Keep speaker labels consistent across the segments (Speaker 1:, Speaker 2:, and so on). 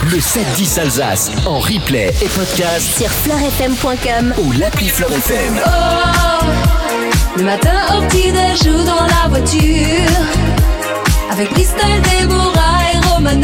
Speaker 1: Le 7-10 Alsace en replay et podcast
Speaker 2: sur fleurfm.com
Speaker 1: ou l'appli Fleur FM.
Speaker 3: Oh, le matin au petit-déj ou dans la voiture, avec Christelle, Déborah et Romano.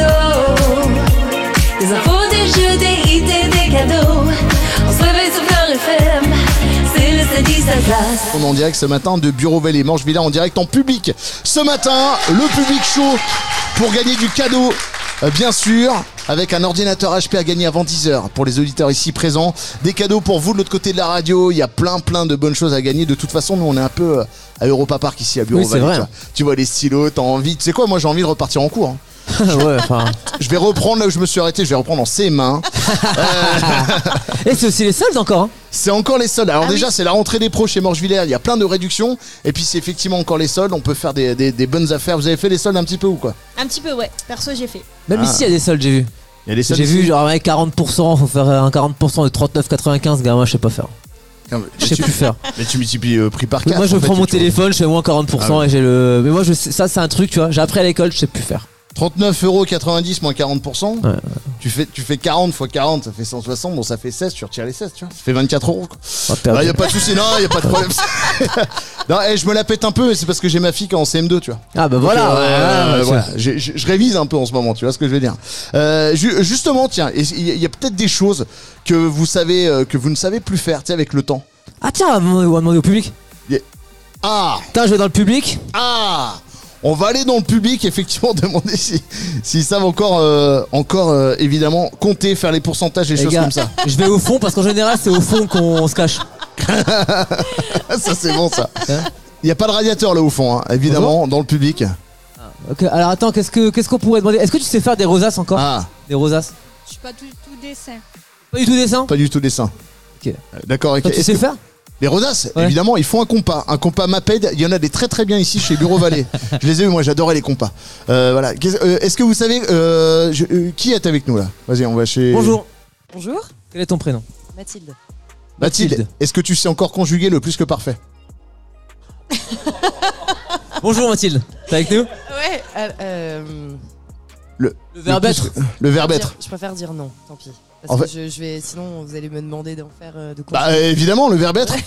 Speaker 3: Des infos, des jeux, des hits et des cadeaux. On se réveille sur Fleur FM, c'est le 7-10 Alsace.
Speaker 4: On est en direct ce matin de Bureau-Vallée, Manche-Villa en direct en public. Ce matin, le public chaud pour gagner du cadeau, bien sûr, avec un ordinateur HP à gagner avant 10h pour les auditeurs ici présents. Des cadeaux pour vous de l'autre côté de la radio. Il y a plein de bonnes choses à gagner. De toute façon, nous on est un peu à Europa Park ici à Bureau-Vallée.
Speaker 5: Oui, c'est vrai.
Speaker 4: Tu vois les stylos, t'as envie. Tu sais quoi, moi j'ai envie de repartir en cours.
Speaker 5: Ouais, enfin.
Speaker 4: Je vais reprendre là où je me suis arrêté, je vais reprendre en CM1.
Speaker 5: Et c'est aussi les soldes encore, hein.
Speaker 4: C'est encore les soldes. Alors déjà, c'est la rentrée des pros chez Morge-Villers. Il y a plein de réductions. Et puis c'est effectivement encore les soldes. On peut faire des bonnes affaires. Vous avez fait les soldes un petit peu ou quoi?
Speaker 6: Un petit peu, ouais. Perso, j'ai fait.
Speaker 5: Même ici, il y a des soldes, j'ai vu.
Speaker 4: Il y a des soldes
Speaker 5: J'ai
Speaker 4: ici.
Speaker 5: vu genre avec 40%, faut faire un 40% de 39,95, gars, moi je sais pas faire. Je sais plus faire.
Speaker 4: Mais tu multiplies prix par 4.
Speaker 5: Moi je
Speaker 4: en fait,
Speaker 5: prends mon
Speaker 4: tu vois.
Speaker 5: téléphone, je fais moins 40%
Speaker 4: Ah ouais.
Speaker 5: et j'ai le. Mais moi ça c'est un truc, tu vois, j'ai appris à l'école, je sais plus faire.
Speaker 4: 39,90€ moins 40%.
Speaker 5: Ouais.
Speaker 4: Tu fais 40 x 40, ça fait 160. Bon, ça fait 16. Tu retires les 16, tu vois. Ça fait 24€. Quoi.
Speaker 5: Ah,
Speaker 4: Y a pas de souci, non, y a pas de problème. Non, je me la pète un peu, mais c'est parce que j'ai ma fille qui est en CM2, tu vois.
Speaker 5: Ah bah voilà.
Speaker 4: Voilà. Je révise un peu en ce moment, tu vois ce que je veux dire. Justement, tiens, il y a peut-être des choses que vous savez, que vous ne savez plus faire, tu sais, avec le temps.
Speaker 5: Ah tiens, on va demander au public.
Speaker 4: Ah,
Speaker 5: Putain, je vais dans le public.
Speaker 4: on va aller dans le public, effectivement, demander s'ils savent encore, évidemment, compter, faire les pourcentages, des
Speaker 5: Les
Speaker 4: choses
Speaker 5: gars,
Speaker 4: comme ça.
Speaker 5: je vais au fond parce qu'en général c'est au fond qu'on se cache.
Speaker 4: Ça, c'est bon, ça.
Speaker 5: Hein,
Speaker 4: Il n'y a pas de radiateur là au fond, hein, évidemment, dans le public.
Speaker 5: ok, alors attends, qu'est-ce qu'on pourrait demander? Est-ce que tu sais faire des rosaces encore?
Speaker 4: Ah,
Speaker 5: Des rosaces?
Speaker 6: Je suis pas du tout dessin.
Speaker 5: Pas du tout dessin?
Speaker 4: pas du tout dessin.
Speaker 5: Ok.
Speaker 4: D'accord, ok.
Speaker 5: Toi, tu
Speaker 4: Est-ce
Speaker 5: sais
Speaker 4: que-
Speaker 5: faire?
Speaker 4: Les rosaces,
Speaker 5: Ouais.
Speaker 4: évidemment, ils font un compas Maped. Il y en a des très bien ici chez Bureau-Vallée. Je les ai eu, moi, j'adorais les compas. Voilà. Est-ce que vous savez qui est avec nous là? Vas-y, on va chez.
Speaker 5: Bonjour.
Speaker 7: Bonjour,
Speaker 5: Quel est ton prénom?
Speaker 7: Mathilde.
Speaker 4: Mathilde. Est-ce que tu sais encore conjuguer le plus que parfait?
Speaker 5: Bonjour Mathilde. T'es avec nous?
Speaker 7: Ouais,
Speaker 4: Le
Speaker 5: verbe
Speaker 4: plus
Speaker 5: être.
Speaker 4: que- Le verbe être.
Speaker 7: je préfère dire non, tant pis.
Speaker 4: En
Speaker 7: Parce que je vais, sinon vous allez me demander d'en faire de quoi.
Speaker 4: Bah évidemment, le verbe être.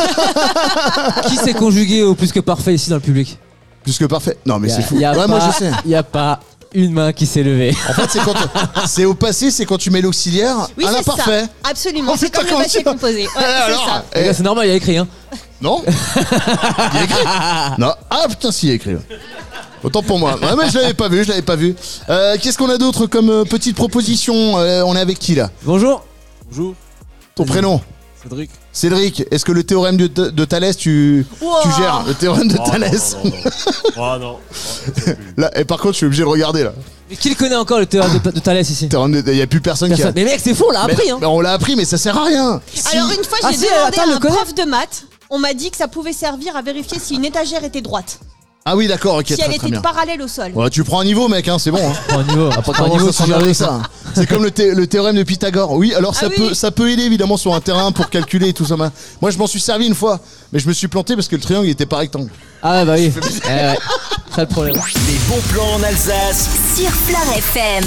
Speaker 5: Qui s'est conjugué au plus que parfait ici dans le public?
Speaker 4: Plus que parfait. Non mais c'est fou.
Speaker 5: Y a
Speaker 4: Ouais,
Speaker 5: pas,
Speaker 4: moi je sais.
Speaker 5: Y a pas une main qui s'est levée.
Speaker 4: En fait, c'est au passé, c'est quand tu mets l'auxiliaire
Speaker 6: Oui,
Speaker 4: à
Speaker 6: c'est
Speaker 4: l'imparfait.
Speaker 6: ça. Absolument.
Speaker 4: Oh,
Speaker 6: C'est
Speaker 4: putain,
Speaker 6: comme le
Speaker 4: comment
Speaker 6: passé
Speaker 4: ça
Speaker 6: composé. Ouais, c'est
Speaker 4: Alors,
Speaker 6: ça.
Speaker 5: Les gars, c'est normal, il y a écrit, hein.
Speaker 4: Non. Il y a écrit. Non. Ah putain, si, il y a écrit. Autant pour moi. Ouais, mais je l'avais pas vu. Qu'est-ce qu'on a d'autre comme petite proposition? On est avec qui là?
Speaker 5: Bonjour.
Speaker 8: Bonjour,
Speaker 4: Ton prénom?
Speaker 8: Cédric.
Speaker 4: Cédric. Est-ce que le théorème de Thalès, tu gères le théorème de Thalès?
Speaker 8: Non.
Speaker 4: Là, et par contre, je suis obligé de regarder là.
Speaker 5: Mais qui le connaît encore le théorème de Thalès ici?
Speaker 4: Il y a plus personne qui a.
Speaker 5: Mais mec, c'est faux, on l'a appris, hein.
Speaker 4: Mais on l'a appris, mais ça sert à rien.
Speaker 6: Alors, une fois,
Speaker 5: Ah,
Speaker 6: j'ai
Speaker 5: si,
Speaker 6: demandé
Speaker 5: attends,
Speaker 6: à
Speaker 5: le
Speaker 6: un
Speaker 5: connaît.
Speaker 6: prof de maths. On m'a dit que ça pouvait servir à vérifier si une étagère était droite.
Speaker 4: Ah oui, d'accord, ok,
Speaker 6: Si elle
Speaker 4: très
Speaker 6: était
Speaker 4: bien.
Speaker 6: parallèle au sol.
Speaker 4: Ouais, tu prends un niveau, mec, hein, c'est bon. Hein.
Speaker 5: Prends un niveau.
Speaker 4: Pas
Speaker 5: Prends un niveau,
Speaker 4: ça
Speaker 5: tu gères
Speaker 4: avec
Speaker 5: avec
Speaker 4: ça. C'est comme le théorème de Pythagore. Oui, alors
Speaker 6: Ah oui.
Speaker 4: ça peut aider évidemment sur un terrain pour calculer et tout ça. Moi, je m'en suis servi une fois, mais je me suis planté parce que le triangle il était pas rectangle.
Speaker 5: Ah bah oui. Ouais. Ça le problème.
Speaker 1: Les bons plans en Alsace.
Speaker 2: sur Fleur FM.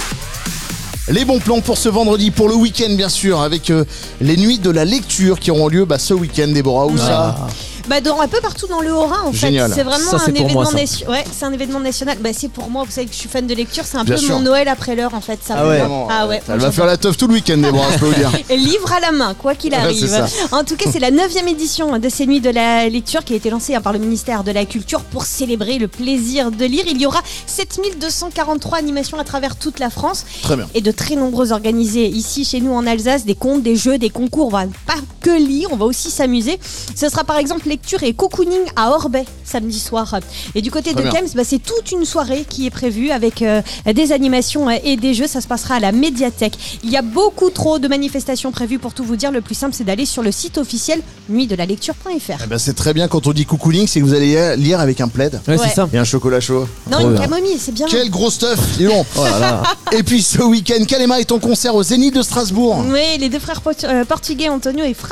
Speaker 4: Les bons plans pour ce vendredi, pour le week-end bien sûr, avec les nuits de la lecture qui auront lieu ce week-end, Déborah. Où ça?
Speaker 6: Bah, un peu partout dans le Haut-Rhin en
Speaker 4: Génial.
Speaker 6: fait. C'est vraiment
Speaker 5: Ça, c'est
Speaker 6: un
Speaker 5: pour
Speaker 6: événement
Speaker 5: moi, ça.
Speaker 6: national. Ouais, c'est un événement national. Bah, c'est pour moi, vous savez que je suis fan de lecture, c'est un
Speaker 4: Bien
Speaker 6: peu
Speaker 4: sûr.
Speaker 6: mon Noël après l'heure en fait. Ça
Speaker 5: Ah ouais.
Speaker 4: Vraiment,
Speaker 6: Ah ouais.
Speaker 4: Elle va faire la teuf tout le week-end, Déborah, je peux vous dire.
Speaker 6: Et livre à la main, quoi qu'il
Speaker 4: Ouais,
Speaker 6: arrive.
Speaker 4: c'est ça.
Speaker 6: En tout cas, c'est la 9e édition de ces nuits de la lecture qui a été lancée par le ministère de la Culture pour célébrer le plaisir de lire. Il y aura 7243 animations à travers toute la France
Speaker 4: Très bien.
Speaker 6: et de très nombreuses organisées ici chez nous en Alsace, des contes, des jeux, des concours. On va pas que lire, on va aussi s'amuser. Ce sera par exemple lecture et cocooning à Orbay samedi soir. Et du côté
Speaker 4: Très
Speaker 6: de
Speaker 4: bien.
Speaker 6: Kems, c'est toute une soirée qui est prévue avec des animations et des jeux. Ça se passera à la médiathèque. Il y a beaucoup trop de manifestations prévues pour tout vous dire. Le plus simple, c'est d'aller sur le site officiel nuitdelalecture.fr.
Speaker 4: Eh ben, c'est très bien quand on dit cocooning, c'est que vous allez lire avec un plaid
Speaker 5: Ouais,
Speaker 6: Ouais.
Speaker 5: c'est ça.
Speaker 4: et un chocolat chaud.
Speaker 6: Non,
Speaker 5: Trop
Speaker 6: une
Speaker 5: bien.
Speaker 6: camomille, c'est bien.
Speaker 4: Quel gros stuff, dis donc.
Speaker 5: Oh là là.
Speaker 4: Et puis ce week-end, Kalema est en concert au Zénith de Strasbourg.
Speaker 6: Oui, les deux frères portugais Antonio et Fran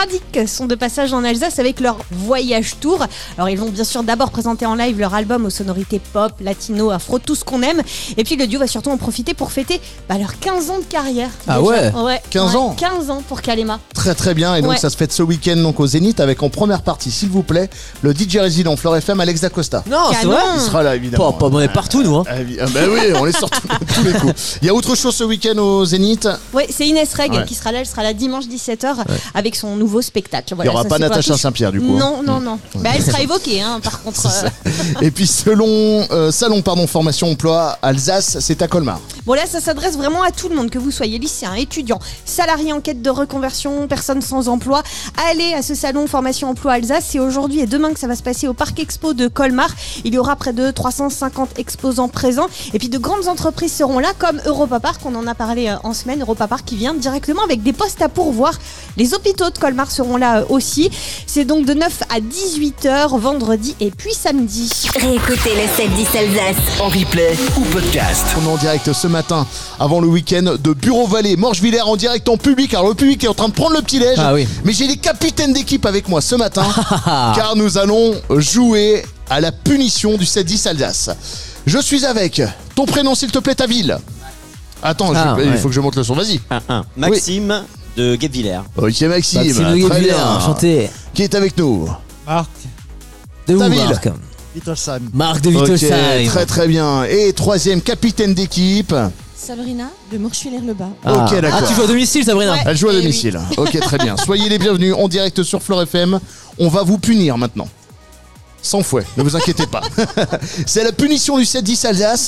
Speaker 6: Radic sont de passage en Alsace avec leur voyage tour. Alors ils vont bien sûr d'abord présenter en live leur album aux sonorités pop, latino, afro, tout ce qu'on aime. Et puis le duo va surtout en profiter pour fêter leurs 15 ans de carrière.
Speaker 5: Ah
Speaker 6: déjà.
Speaker 5: ouais
Speaker 4: 15 ans
Speaker 6: 15 ans pour Kalema.
Speaker 4: Très bien, et donc ça se fête ce week-end donc au Zénith avec en première partie, s'il vous plaît, le DJ résident Flore FM, Alex Dacosta.
Speaker 5: Non, c'est
Speaker 6: Canon.
Speaker 5: vrai.
Speaker 4: Il sera là évidemment.
Speaker 5: On est partout nous. Hein.
Speaker 4: Bah oui, on est sur tous les coups. Il y a autre chose ce week-end au Zénith.
Speaker 6: Ouais, c'est Inès Reg
Speaker 4: Ouais.
Speaker 6: qui sera là. Elle sera là dimanche 17h avec son nouveau spectacle.
Speaker 4: Il n'y aura pas Natacha Saint-Pierre du coup.
Speaker 6: Non. Bah, elle sera évoquée, par contre.
Speaker 4: Et puis salon formation emploi Alsace, c'est à Colmar.
Speaker 6: Bon, là, ça s'adresse vraiment à tout le monde, que vous soyez lycéen, étudiant, salarié en quête de reconversion, personne sans emploi. Allez à ce salon formation emploi Alsace. C'est aujourd'hui et demain que ça va se passer au Parc Expo de Colmar. Il y aura près de 350 exposants présents. Et puis de grandes entreprises seront là, comme Europa Park. On en a parlé en semaine. Europa Park qui vient directement avec des postes à pourvoir. Les hôpitaux de Colmar seront là aussi. C'est donc de 9 à 18h vendredi et puis samedi.
Speaker 2: Réécoutez le 7-10 Alsace.
Speaker 1: En replay ou podcast.
Speaker 4: On est en direct ce matin avant le week-end de Bureau-Vallée, Morgevillers en direct en public. Alors le public est en train de prendre le petit-déj.
Speaker 5: Ah oui.
Speaker 4: Mais j'ai les capitaines d'équipe avec moi ce matin car nous allons jouer à la punition du 7-10 Alsace. Je suis avec ton prénom s'il te plaît, ta ville. Attends, il faut que je monte le son, vas-y.
Speaker 8: Maxime de Guebwiller.
Speaker 4: Ok Maxime,
Speaker 5: Maxime de
Speaker 4: très
Speaker 5: Guebwiller,
Speaker 4: bien.
Speaker 5: enchanté.
Speaker 4: Qui est avec nous?
Speaker 9: Marc,
Speaker 5: De où
Speaker 4: Ta ville.
Speaker 5: Marc
Speaker 9: Wittelsheim.
Speaker 5: Marc de
Speaker 4: Ok,
Speaker 5: Wittelsheim.
Speaker 4: très bien. Et troisième capitaine d'équipe.
Speaker 7: Sabrina de Morchevillers-le-Bas.
Speaker 4: Ok, d'accord.
Speaker 5: Ah, tu joues à domicile, Sabrina.
Speaker 6: Ouais.
Speaker 4: Elle joue à
Speaker 7: Eh oui.
Speaker 4: domicile. Ok, très bien. Soyez les bienvenus en direct sur Flore FM. On va vous punir maintenant. Sans fouet, ne vous inquiétez pas. C'est la punition du 7-10 Alsace.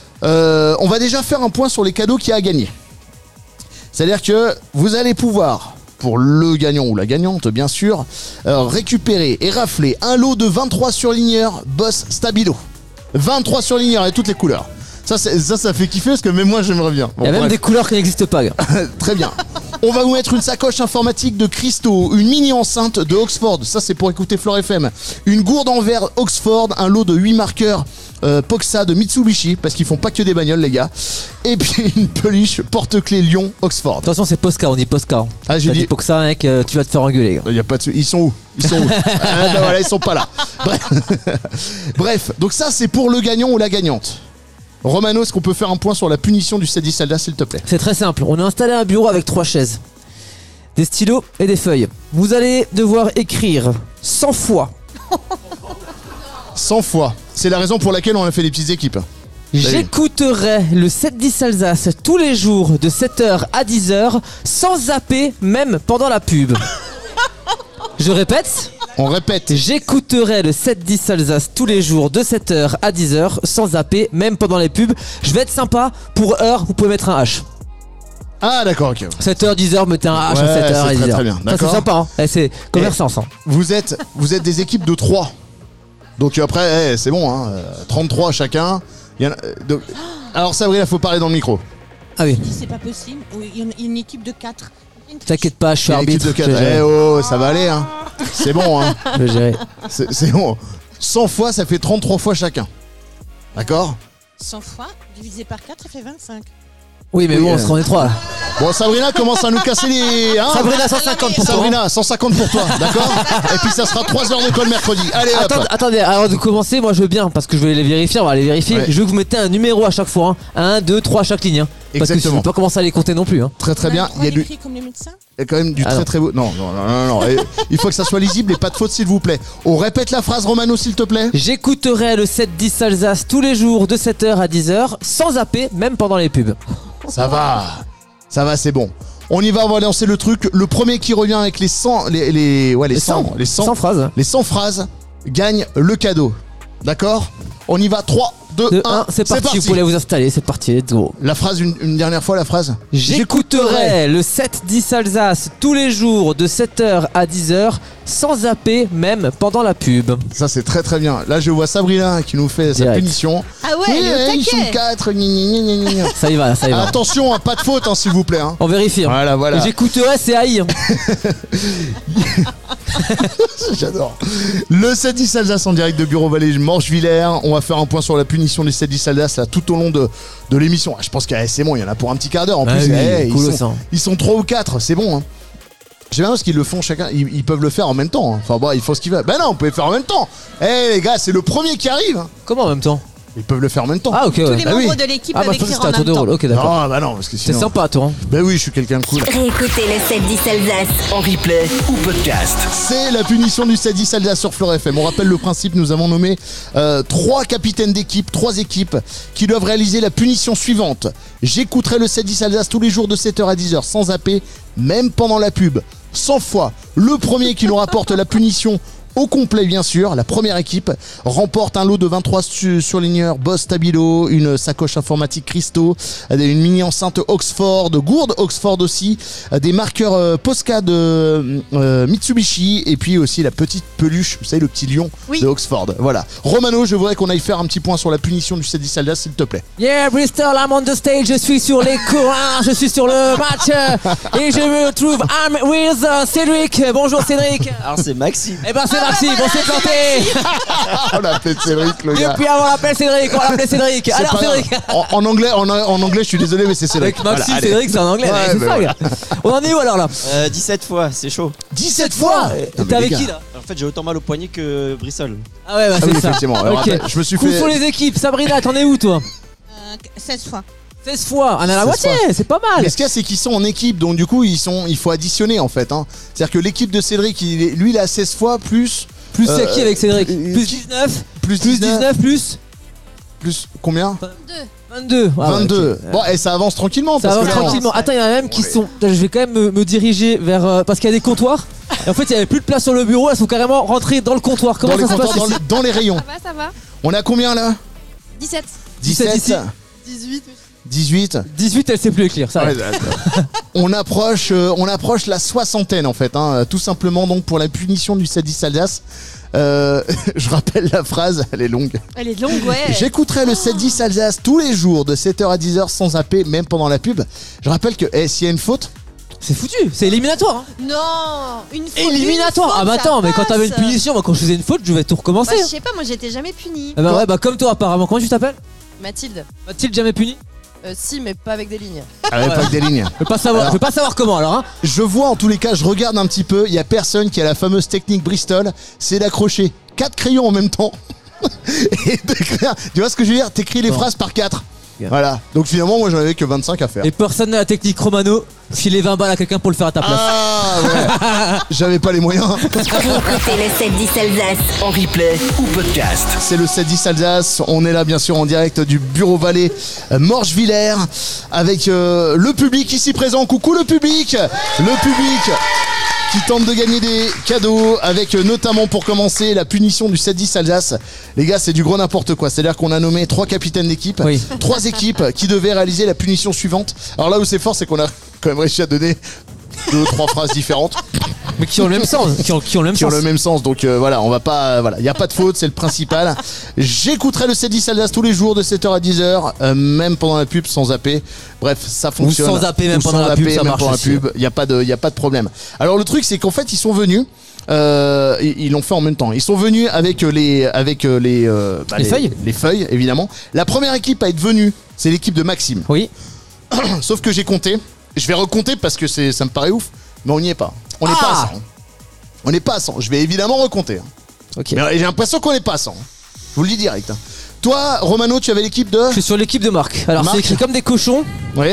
Speaker 4: On va déjà faire un point sur les cadeaux qu'il y a à gagner. C'est-à-dire que vous allez pouvoir, pour le gagnant ou la gagnante bien sûr, récupérer et rafler un lot de 23 surligneurs Boss Stabilo. 23 surligneurs et toutes les couleurs. Ça fait kiffer parce que même moi j'aimerais bien. Bon,
Speaker 5: Il y a même
Speaker 4: bref.
Speaker 5: des couleurs qui n'existent pas, gars.
Speaker 4: Très bien. On va vous mettre une sacoche informatique de Christo, une mini enceinte de Oxford, ça c'est pour écouter Flore FM, une gourde en verre Oxford, un lot de 8 marqueurs Poxa de Mitsubishi, parce qu'ils font pas que des bagnoles les gars, et puis une peluche porte-clés Lyon Oxford.
Speaker 5: Attention, c'est Posca, on dit Posca.
Speaker 4: Ah, j'ai
Speaker 5: T'as
Speaker 4: dit-
Speaker 5: dit Poxa, mec, tu vas te faire engueuler, gars.
Speaker 4: Y a pas de... Ils sont où? Ah ben voilà, ils sont pas là. Bref, donc ça c'est pour le gagnant ou la gagnante. Romano, est-ce qu'on peut faire un point sur la punition du 7-10 Alsace s'il te plaît?
Speaker 5: C'est très simple. On a installé un bureau avec 3 chaises, des stylos et des feuilles. Vous allez devoir écrire 100 fois
Speaker 4: 100 fois. C'est la raison pour laquelle on a fait des petites équipes.
Speaker 5: j'écouterai le 7-10 Alsace tous les jours de 7h à 10h sans zapper même pendant la pub. Je répète,
Speaker 4: On répète.
Speaker 5: j'écouterai le 7-10 Alsace tous les jours de 7h à 10h sans zapper même pendant les pubs. Je vais être sympa, pour heure vous pouvez mettre un H.
Speaker 4: Ah d'accord, ok.
Speaker 5: 7h, 10h, mettez un H
Speaker 4: Ouais,
Speaker 5: à 7h
Speaker 4: c'est
Speaker 5: et
Speaker 4: très,
Speaker 5: 10h.
Speaker 4: très bien,
Speaker 5: Ça c'est
Speaker 4: d'accord.
Speaker 5: sympa, hein. C'est commerçant ça.
Speaker 4: Vous êtes des équipes de 3. Donc après, c'est bon, hein, 33 chacun. Il y en a- donc- Alors Sabrina, faut parler dans le micro.
Speaker 5: Ah oui,
Speaker 10: C'est pas possible. Oui, il y a une équipe de 4.
Speaker 5: t'inquiète pas, je suis
Speaker 4: Il y a une équipe
Speaker 5: arbitre.
Speaker 4: de 4.
Speaker 5: je vais gérer.
Speaker 4: Oh, ça va aller, hein. C'est bon, hein.
Speaker 5: Je vais gérer.
Speaker 4: C'est bon. 100 fois, ça fait 33 fois chacun. D'accord?
Speaker 10: 100 fois divisé par 4, ça fait 25.
Speaker 5: Oui, mais
Speaker 4: Oui,
Speaker 5: bon, on sera en 3.
Speaker 4: Bon, Sabrina commence à nous casser les... hein.
Speaker 5: Sabrina, 150 pour toi.
Speaker 4: Sabrina, 150 pour toi, d'accord? Et puis ça sera 3 heures de colle mercredi. Allez hop.
Speaker 5: Attendez, avant de commencer, moi je veux bien, parce que je vais les vérifier, on va les vérifier.
Speaker 4: Ouais.
Speaker 5: Je veux que vous mettez un numéro à chaque fois, hein. 1, 2, 3 à chaque ligne. Hein. Parce que
Speaker 4: Exactement.
Speaker 5: je ne peux pas commencer à les compter non plus. Hein.
Speaker 4: Très très bien.
Speaker 10: On
Speaker 4: Il y a du...
Speaker 10: écrit comme les médecins.
Speaker 4: Il y a quand même du
Speaker 5: Ah
Speaker 4: très
Speaker 5: non.
Speaker 4: très beau. Non. Et il faut que ça soit lisible et pas de faute s'il vous plaît. On répète la phrase Romano s'il te plaît.
Speaker 5: J'écouterai le 7-10 Alsace tous les jours de 7h à 10h sans zapper, même pendant les pubs.
Speaker 4: Ça va, c'est bon. On y va, on va lancer le truc. Le premier qui revient avec les 100 les
Speaker 5: 100 phrases.
Speaker 4: les 100 phrases gagne le cadeau. D'accord? On y va 3 2
Speaker 5: De
Speaker 4: 1.
Speaker 5: 1, c'est parti, vous pouvez vous installer, c'est parti, let's go.
Speaker 4: La phrase une dernière fois la phrase.
Speaker 5: J'écouterai le 7-10 Alsace tous les jours de 7h à 10h sans zapper, même pendant la pub.
Speaker 4: Ça c'est très très bien. Là je vois Sabrina qui nous fait sa
Speaker 5: Direct.
Speaker 4: punition.
Speaker 6: Ah ouais,
Speaker 4: Oui,
Speaker 6: le
Speaker 4: ils sont
Speaker 6: taquet.
Speaker 4: 4.
Speaker 5: Ça y va, ça y va.
Speaker 4: Attention, hein, pas de faute hein, s'il vous plaît. Hein.
Speaker 5: On vérifie. Hein.
Speaker 4: Voilà.
Speaker 5: J'écouterai, c'est haï. Hein.
Speaker 4: J'adore. Le 7-10 Alsace en direct de Bureau-Vallée Morgevillers. On va faire un point sur la punition du 7-10 Alsace là, tout au long de l'émission. Ah, je pense que c'est bon, il y en a pour un petit quart d'heure. En
Speaker 5: Ah
Speaker 4: plus,
Speaker 5: oui, cool, ça.
Speaker 4: ils sont 3 ou 4, c'est bon. Hein. J'aime bien parce qu'ils le font chacun, ils peuvent le faire en même temps. Enfin bon, ils font ce qu'ils veulent. Ben non, on peut le faire en même temps. Eh les gars, c'est le premier qui arrive.
Speaker 5: Comment en même temps?
Speaker 4: Ils peuvent le faire en même temps.
Speaker 5: Ah ok,
Speaker 6: Tous
Speaker 5: ouais.
Speaker 6: les membres de l'équipe
Speaker 5: Ah,
Speaker 6: peuvent
Speaker 5: bah je pensais
Speaker 6: écrire
Speaker 5: que
Speaker 6: en
Speaker 5: c'était à tour
Speaker 6: même
Speaker 5: de
Speaker 6: temps.
Speaker 5: rôle. Ok, d'accord.
Speaker 4: Non, bah non, parce que
Speaker 5: C'est
Speaker 4: sinon.
Speaker 5: sympa, toi. Hein.
Speaker 4: Ben oui, je suis quelqu'un de cool.
Speaker 2: Réécoutez le 7-10 Alsace.
Speaker 1: En replay ou podcast.
Speaker 4: C'est la punition du 7-10 Alsace sur Fleur FM. On rappelle le principe, nous avons nommé 3 capitaines d'équipe, 3 équipes qui doivent réaliser la punition suivante. J'écouterai le 7-10 Alsace tous les jours de 7h à 10h sans zapper, même pendant la pub. 100 fois. Le premier qui nous rapporte la punition au complet, bien sûr, la première équipe remporte un lot de 23 surligneurs Boss Stabilo, une sacoche informatique Christo, une mini enceinte Oxford, gourde Oxford aussi, des marqueurs Posca de Mitsubishi et puis aussi la petite peluche, vous savez, le petit lion de Oxford. Voilà. Romano, je voudrais qu'on aille faire un petit point sur la punition du 7-10 Alsace, s'il te plaît.
Speaker 5: Yeah, Bristol, I'm on the stage, je suis sur les courants, je suis sur le match et je me trouve I'm with Cédric. Bonjour Cédric.
Speaker 8: Alors c'est Maxime.
Speaker 5: Eh ben c'est Maxime, on s'est planté.
Speaker 4: On l'a appelé Cédric, le gars.
Speaker 5: Depuis avant on l'appelle Cédric, on l'appelait Cédric.
Speaker 4: C'est
Speaker 5: Alors
Speaker 4: pas grave.
Speaker 5: Cédric.
Speaker 4: En anglais, je suis désolé, mais c'est Cédric.
Speaker 5: Avec Maxime,
Speaker 4: Voilà, allez.
Speaker 5: Cédric, c'est en anglais.
Speaker 4: Ouais,
Speaker 5: c'est
Speaker 4: mais
Speaker 5: ça,
Speaker 4: ouais.
Speaker 5: gars. On en est où alors là?
Speaker 8: 17 fois, c'est chaud.
Speaker 4: 17 fois.
Speaker 5: T'es avec qui là?
Speaker 8: En fait, j'ai autant mal au poignet que Bristol.
Speaker 5: Ah ouais, bah
Speaker 4: Ah
Speaker 5: c'est
Speaker 4: oui,
Speaker 5: ça.
Speaker 4: effectivement. Alors,
Speaker 5: Ok.
Speaker 4: attends, je me suis
Speaker 5: Coup
Speaker 4: fait.
Speaker 5: sur les équipes. Sabrina, t'en es où toi?
Speaker 10: 16 fois.
Speaker 5: 16 fois. On a la
Speaker 4: 16
Speaker 5: moitié,
Speaker 4: fois.
Speaker 5: c'est pas mal.
Speaker 4: Mais ce qu'il y a, c'est qu'ils sont en équipe, donc du coup, il faut additionner en fait. Hein. C'est-à-dire que l'équipe de Cédric, lui, il a 16 fois plus.
Speaker 5: Plus c'est qui avec Cédric?
Speaker 4: plus
Speaker 5: Plus 19.
Speaker 4: Plus
Speaker 5: Plus 19 plus
Speaker 4: Plus combien?
Speaker 5: 22. Ah ouais,
Speaker 4: 22.
Speaker 5: ok.
Speaker 4: Bon, et ça avance tranquillement.
Speaker 5: Ça
Speaker 4: parce
Speaker 5: avance
Speaker 4: que là,
Speaker 5: tranquillement. Attends, il y en a même qui sont. Je vais quand même me diriger vers. Parce qu'il y a des comptoirs. Et en fait, il n'y avait plus de place sur le bureau. Elles sont carrément rentrées dans le comptoir. Comment
Speaker 4: dans, les
Speaker 5: ça se passe
Speaker 4: comptoirs,
Speaker 5: ici
Speaker 4: dans les rayons.
Speaker 7: Ça va.
Speaker 4: On a combien là?
Speaker 7: 17.
Speaker 5: 17 ici.
Speaker 7: 18.
Speaker 4: 18.
Speaker 5: 18, elle sait plus écrire. Ça va.
Speaker 4: Ouais, on approche la soixantaine en fait, hein, tout simplement donc pour la punition du 7-10 Alsace. Je rappelle la phrase, elle est longue.
Speaker 6: Elle est longue, ouais.
Speaker 4: J'écouterai le 7-10 Alsace tous les jours de 7h à 10h sans zapper, même pendant la pub. Je rappelle que s'il y a une faute,
Speaker 5: C'est foutu. C'est éliminatoire. Hein.
Speaker 6: Non, une faute.
Speaker 5: Éliminatoire. Ah bah attends, mais quand t'avais une punition, moi quand je faisais une faute, je vais tout recommencer.
Speaker 6: Bah, je sais pas, moi j'étais jamais punie.
Speaker 5: Ah bah ouais, bah comme toi apparemment. Comment tu t'appelles?
Speaker 7: Mathilde.
Speaker 5: Mathilde jamais puni?
Speaker 7: Si, mais pas avec des lignes.
Speaker 4: avec pas que des lignes.
Speaker 5: Je veux pas savoir comment alors. Hein.
Speaker 4: Je vois en tous les cas, je regarde un petit peu, il y a personne qui a la fameuse technique Bristol, c'est d'accrocher 4 crayons en même temps. Et d'écrire, tu vois ce que je veux dire? T'écris les phrases par 4. Voilà. Donc finalement, moi j'en avais que 25 à faire.
Speaker 5: Et personne n'a la technique Romano. Filer 20 balles à quelqu'un pour le faire à ta place.
Speaker 4: Ah ouais. J'avais pas les moyens.
Speaker 2: Écoutez le 7-10 Alsace.
Speaker 1: En replay ou podcast.
Speaker 4: C'est le 7-10 Alsace. On est là bien sûr en direct du Bureau Vallée Morgevillers avec le public ici présent. Coucou le public. Le public qui tente de gagner des cadeaux avec notamment pour commencer la punition du 7-10 Alsace. Les gars, c'est du gros n'importe quoi. C'est-à-dire qu'on a nommé 3 capitaines d'équipe,
Speaker 5: Oui.
Speaker 4: 3 équipes qui devaient réaliser la punition suivante. Alors là où c'est fort, c'est qu'on a quand même réussi à donner 2 ou 3 phrases différentes
Speaker 5: Mais qui ont le même sens. Qui ont le même
Speaker 4: qui ont
Speaker 5: sens.
Speaker 4: le même sens. Donc voilà, on va pas, voilà, il y a pas de faute, c'est le principal. J'écouterai le 7-10 Alsace tous les jours de 7h à 10h, même pendant la pub sans zapper. Bref, ça fonctionne.
Speaker 5: sans zapper, même
Speaker 4: Ou
Speaker 5: pendant
Speaker 4: sans
Speaker 5: la pub,
Speaker 4: zapper,
Speaker 5: ça
Speaker 4: même
Speaker 5: marche
Speaker 4: pendant la
Speaker 5: aussi.
Speaker 4: pub. Il y a pas de problème. Alors le truc, c'est qu'en fait, ils sont venus. Ils l'ont fait en même temps. Ils sont venus avec les
Speaker 5: feuilles.
Speaker 4: Les feuilles, évidemment. La première équipe à être venue, c'est l'équipe de Maxime.
Speaker 5: Oui.
Speaker 4: Sauf que j'ai compté. Je vais recompter parce que ça me paraît ouf, mais on n'y est pas. On n'est pas à 100. On n'est pas à 100. Je vais évidemment recompter.
Speaker 5: Ok.
Speaker 4: Mais j'ai l'impression qu'on n'est pas à 100. Je vous le dis direct. Toi, Romano, tu avais l'équipe de...
Speaker 5: Je suis sur l'équipe de Marc. Alors
Speaker 4: Marc.
Speaker 5: c'est écrit comme des cochons.
Speaker 4: Oui.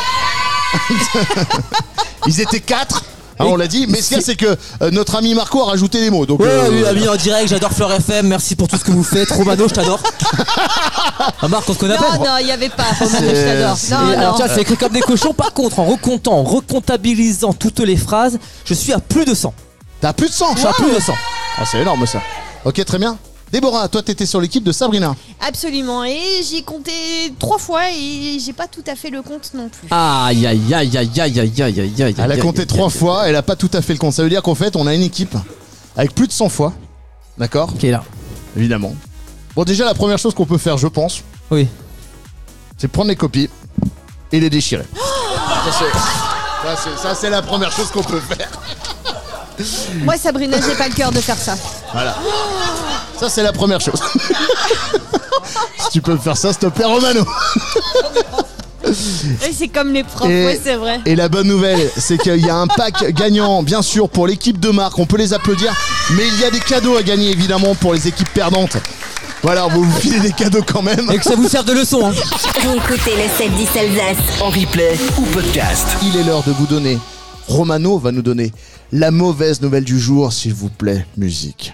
Speaker 4: Ils étaient 4. On l'a dit. Mais ce qu'il y a, c'est que notre ami Marco a rajouté des mots. Donc,
Speaker 5: Oui, ami en direct, j'adore Fleur FM, merci pour tout ce que vous faites. Romano, je t'adore. Ah Marc, on se connaît à peine.
Speaker 6: Non, il y avait pas. Romano, je t'adore.
Speaker 5: Et
Speaker 6: Non,
Speaker 5: alors
Speaker 6: non.
Speaker 5: tu vois, c'est écrit comme des cochons. Par contre, en recontant, en recomptabilisant toutes les phrases, je suis à plus de 100.
Speaker 4: T'as plus de 100.
Speaker 5: Je suis à plus de 100.
Speaker 4: Ah, c'est énorme ça. Ok, très bien. Déborah, toi, t'étais sur l'équipe de Sabrina.
Speaker 6: Absolument. Et j'ai compté 3 fois et j'ai pas tout à fait le compte non plus.
Speaker 5: Aïe aïe aïe aïe aïe aïe aïe aïe aïe.
Speaker 4: Elle a compté 3 fois, elle a pas tout à fait le compte. Ça veut dire qu'en fait, on a une équipe avec plus de 100 fois. D'accord?
Speaker 5: Qui est là?
Speaker 4: Évidemment. Bon, déjà, la première chose qu'on peut faire, je pense,
Speaker 5: Oui.
Speaker 4: c'est prendre les copies et les déchirer. Ça, c'est la première chose qu'on peut faire.
Speaker 6: Moi, Sabrina, j'ai pas le cœur de faire ça.
Speaker 4: Voilà. Ça, c'est la première chose. Si tu peux me faire ça, s'il te plaît, Romano.
Speaker 6: Et c'est comme les profs,
Speaker 4: Et-
Speaker 6: ouais, c'est vrai.
Speaker 4: Et la bonne nouvelle, c'est qu'il y a un pack gagnant, bien sûr, pour l'équipe de marque. On peut les applaudir. Mais il y a des cadeaux à gagner, évidemment, pour les équipes perdantes. Voilà, on va vous filer des cadeaux quand même.
Speaker 5: Et que ça vous serve de leçon. Hein.
Speaker 2: Réécoutez le 7-10 Alsace.
Speaker 1: En replay ou podcast.
Speaker 4: Il est l'heure de vous donner. Romano va nous donner la mauvaise nouvelle du jour, s'il vous plaît, musique.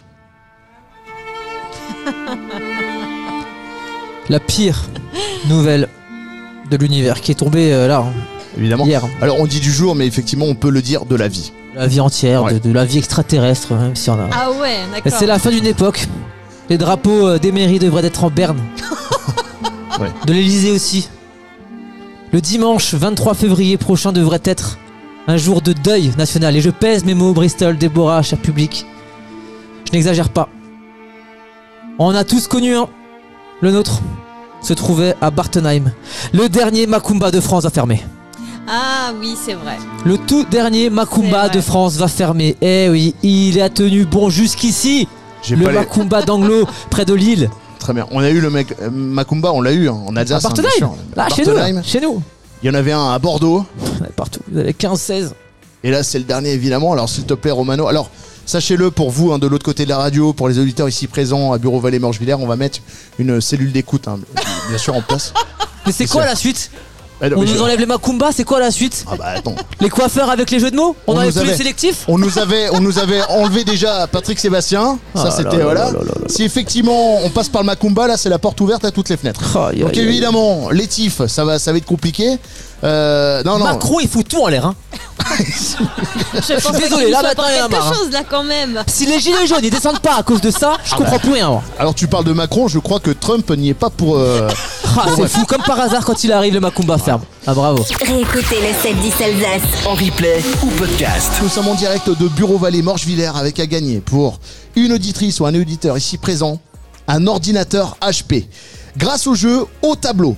Speaker 5: La pire nouvelle de l'univers qui est tombée là, hein,
Speaker 4: Évidemment.
Speaker 5: hier.
Speaker 4: Alors on dit du jour, mais effectivement on peut le dire de la vie.
Speaker 5: La vie entière,
Speaker 4: Ouais.
Speaker 5: de la vie extraterrestre, même si on a.
Speaker 6: Ah ouais,
Speaker 5: Et
Speaker 6: d'accord.
Speaker 5: c'est la fin d'une époque. Les drapeaux des mairies devraient être en berne.
Speaker 4: Ouais.
Speaker 5: De l'Elysée aussi. Le dimanche 23 février prochain devrait être un jour de deuil national. Et je pèse mes mots, Bristol, Déborah, cher public. Je n'exagère pas. On a tous connu un. Le nôtre se trouvait à Bartenheim. Le dernier Macumba de France va fermer.
Speaker 6: Ah oui, c'est vrai.
Speaker 5: Le tout dernier
Speaker 6: C'est
Speaker 5: Macumba
Speaker 6: vrai.
Speaker 5: de France va fermer. Eh oui, il a tenu bon jusqu'ici.
Speaker 4: J'ai
Speaker 5: Le
Speaker 4: pas les-
Speaker 5: Macumba d'Anglo, près de Lille.
Speaker 4: Très bien. On a eu le mec Macumba, on l'a eu hein, en
Speaker 5: À
Speaker 4: Alsace. hein, bien
Speaker 5: Bartenheim.
Speaker 4: sûr.
Speaker 5: Là, chez nous,
Speaker 4: Bartenheim.
Speaker 5: là, chez nous.
Speaker 4: Il y en avait un à Bordeaux.
Speaker 5: Ouais, partout. Vous avez 15-16.
Speaker 4: Et là, c'est le dernier, évidemment. Alors, s'il te plaît, Romano. Alors, sachez-le, pour vous, hein, de l'autre côté de la radio, pour les auditeurs ici présents à Bureau Vallée Morgevillers, on va mettre une cellule d'écoute, hein, bien sûr, en place.
Speaker 5: Mais c'est quoi la suite?
Speaker 4: Ah, non,
Speaker 5: On
Speaker 4: mais
Speaker 5: nous
Speaker 4: je-
Speaker 5: enlève les Macumba, c'est quoi la suite?
Speaker 4: Ah bah attends.
Speaker 5: Les coiffeurs avec les jeux de mots? On
Speaker 4: On
Speaker 5: enlève
Speaker 4: nous
Speaker 5: tous les
Speaker 4: avait-
Speaker 5: sélectifs?
Speaker 4: On nous avait enlevé déjà Patrick Sébastien. Ça,
Speaker 5: Ah
Speaker 4: c'était.
Speaker 5: là
Speaker 4: Voilà.
Speaker 5: là là là là.
Speaker 4: Si effectivement on passe par le Macumba, là, c'est la porte ouverte à toutes les fenêtres.
Speaker 5: Aïe,
Speaker 4: Donc
Speaker 5: aïe, aïe.
Speaker 4: évidemment, les tifs, ça va être compliqué. Non.
Speaker 5: Macron, il fout tout en l'air. Hein.
Speaker 6: Je pense
Speaker 5: désolé,
Speaker 6: qu'il
Speaker 5: là,
Speaker 6: soit
Speaker 5: maintenant,
Speaker 6: pour
Speaker 5: il y en a
Speaker 6: quelque
Speaker 5: marre, hein.
Speaker 6: chose là quand même.
Speaker 5: Si les gilets jaunes ils descendent pas à cause de ça, je comprends plus rien. Moi.
Speaker 4: Alors tu parles de Macron, je crois que Trump n'y est pas pour.
Speaker 5: Ah, c'est fou, comme par hasard quand il arrive, le Macumba ferme. Ah bravo.
Speaker 2: Réécoutez le 7-10 Alsace.
Speaker 1: En replay ou podcast.
Speaker 4: Nous sommes en direct de Bureau Vallée Morgevillers avec à gagner pour une auditrice ou un auditeur ici présent un ordinateur HP. Grâce au jeu Au Tableau.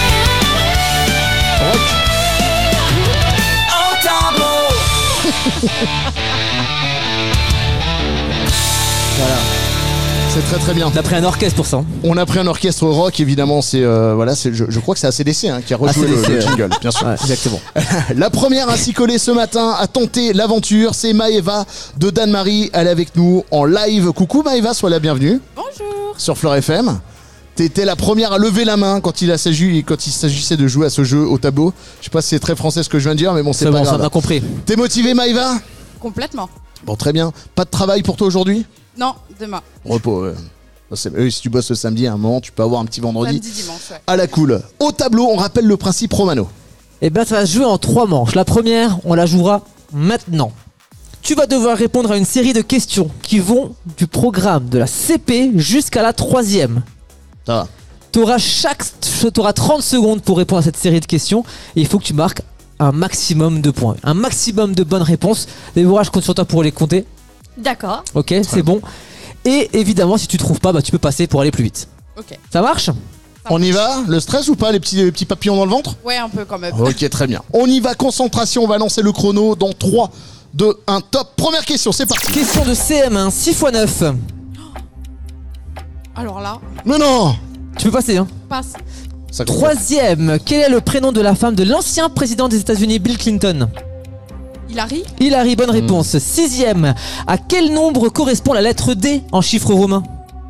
Speaker 4: Rock. Voilà. C'est très très bien.
Speaker 5: On a pris un orchestre pour ça. Hein.
Speaker 4: On a pris un orchestre rock, évidemment. C'est voilà, je crois que c'est ACDC hein, qui a rejoué
Speaker 5: ACDC,
Speaker 4: le
Speaker 5: ouais.
Speaker 4: jingle, bien sûr.
Speaker 5: Ouais, exactement.
Speaker 4: La première à s'y coller ce matin, à tenter l'aventure, c'est Maëva de Dan-Marie. Elle est avec nous en live. Coucou Maëva, sois la bienvenue.
Speaker 7: Bonjour.
Speaker 4: Sur Fleur FM. T'étais la première à lever la main quand il s'agissait de jouer à ce jeu au tableau. Je sais pas si c'est très français ce que je viens de dire, mais bon, c'est
Speaker 5: C'est
Speaker 4: pas
Speaker 5: bon, ça
Speaker 4: grave.
Speaker 5: on a compris.
Speaker 4: T'es motivé Maëva?
Speaker 7: Complètement.
Speaker 4: Bon, très bien. Pas de travail pour toi aujourd'hui?
Speaker 7: Non, demain.
Speaker 4: Repos. Si tu bosses le samedi, à un moment, tu peux avoir un petit vendredi.
Speaker 7: Samedi, dimanche, ouais.
Speaker 4: À la cool. Au tableau, on rappelle le principe Romano.
Speaker 5: Eh ben, ça va se jouer en 3 manches. La première, on la jouera maintenant. Tu vas devoir répondre à une série de questions qui vont du programme de la CP jusqu'à la 3e.
Speaker 4: Ça va.
Speaker 5: T'auras 30 secondes pour répondre à cette série de questions et il faut que tu marques un maximum de points, un maximum de bonnes réponses. Déborah, je compte sur toi pour les compter.
Speaker 6: D'accord.
Speaker 5: Ok, c'est bon. Et évidemment, si tu trouves pas, bah, tu peux passer pour aller plus vite.
Speaker 7: Ok.
Speaker 5: Ça marche?
Speaker 4: On y va? Le stress ou pas? Les petits papillons dans le ventre?
Speaker 7: Ouais, un peu quand même.
Speaker 4: Ok, très bien. On y va, concentration, on va lancer le chrono dans 3, 2, 1, top. Première question, c'est parti.
Speaker 5: Question de CM1, 6 x 9.
Speaker 7: Alors là,
Speaker 4: Mais non!
Speaker 5: Tu peux passer, hein?
Speaker 7: passe.
Speaker 4: Ça compte.
Speaker 5: Troisième, quel est le prénom de la femme de l'ancien président des États-Unis, Bill Clinton?
Speaker 7: Hillary.
Speaker 5: Hillary, bonne réponse. Sixième, à quel nombre correspond la lettre D en chiffre romain?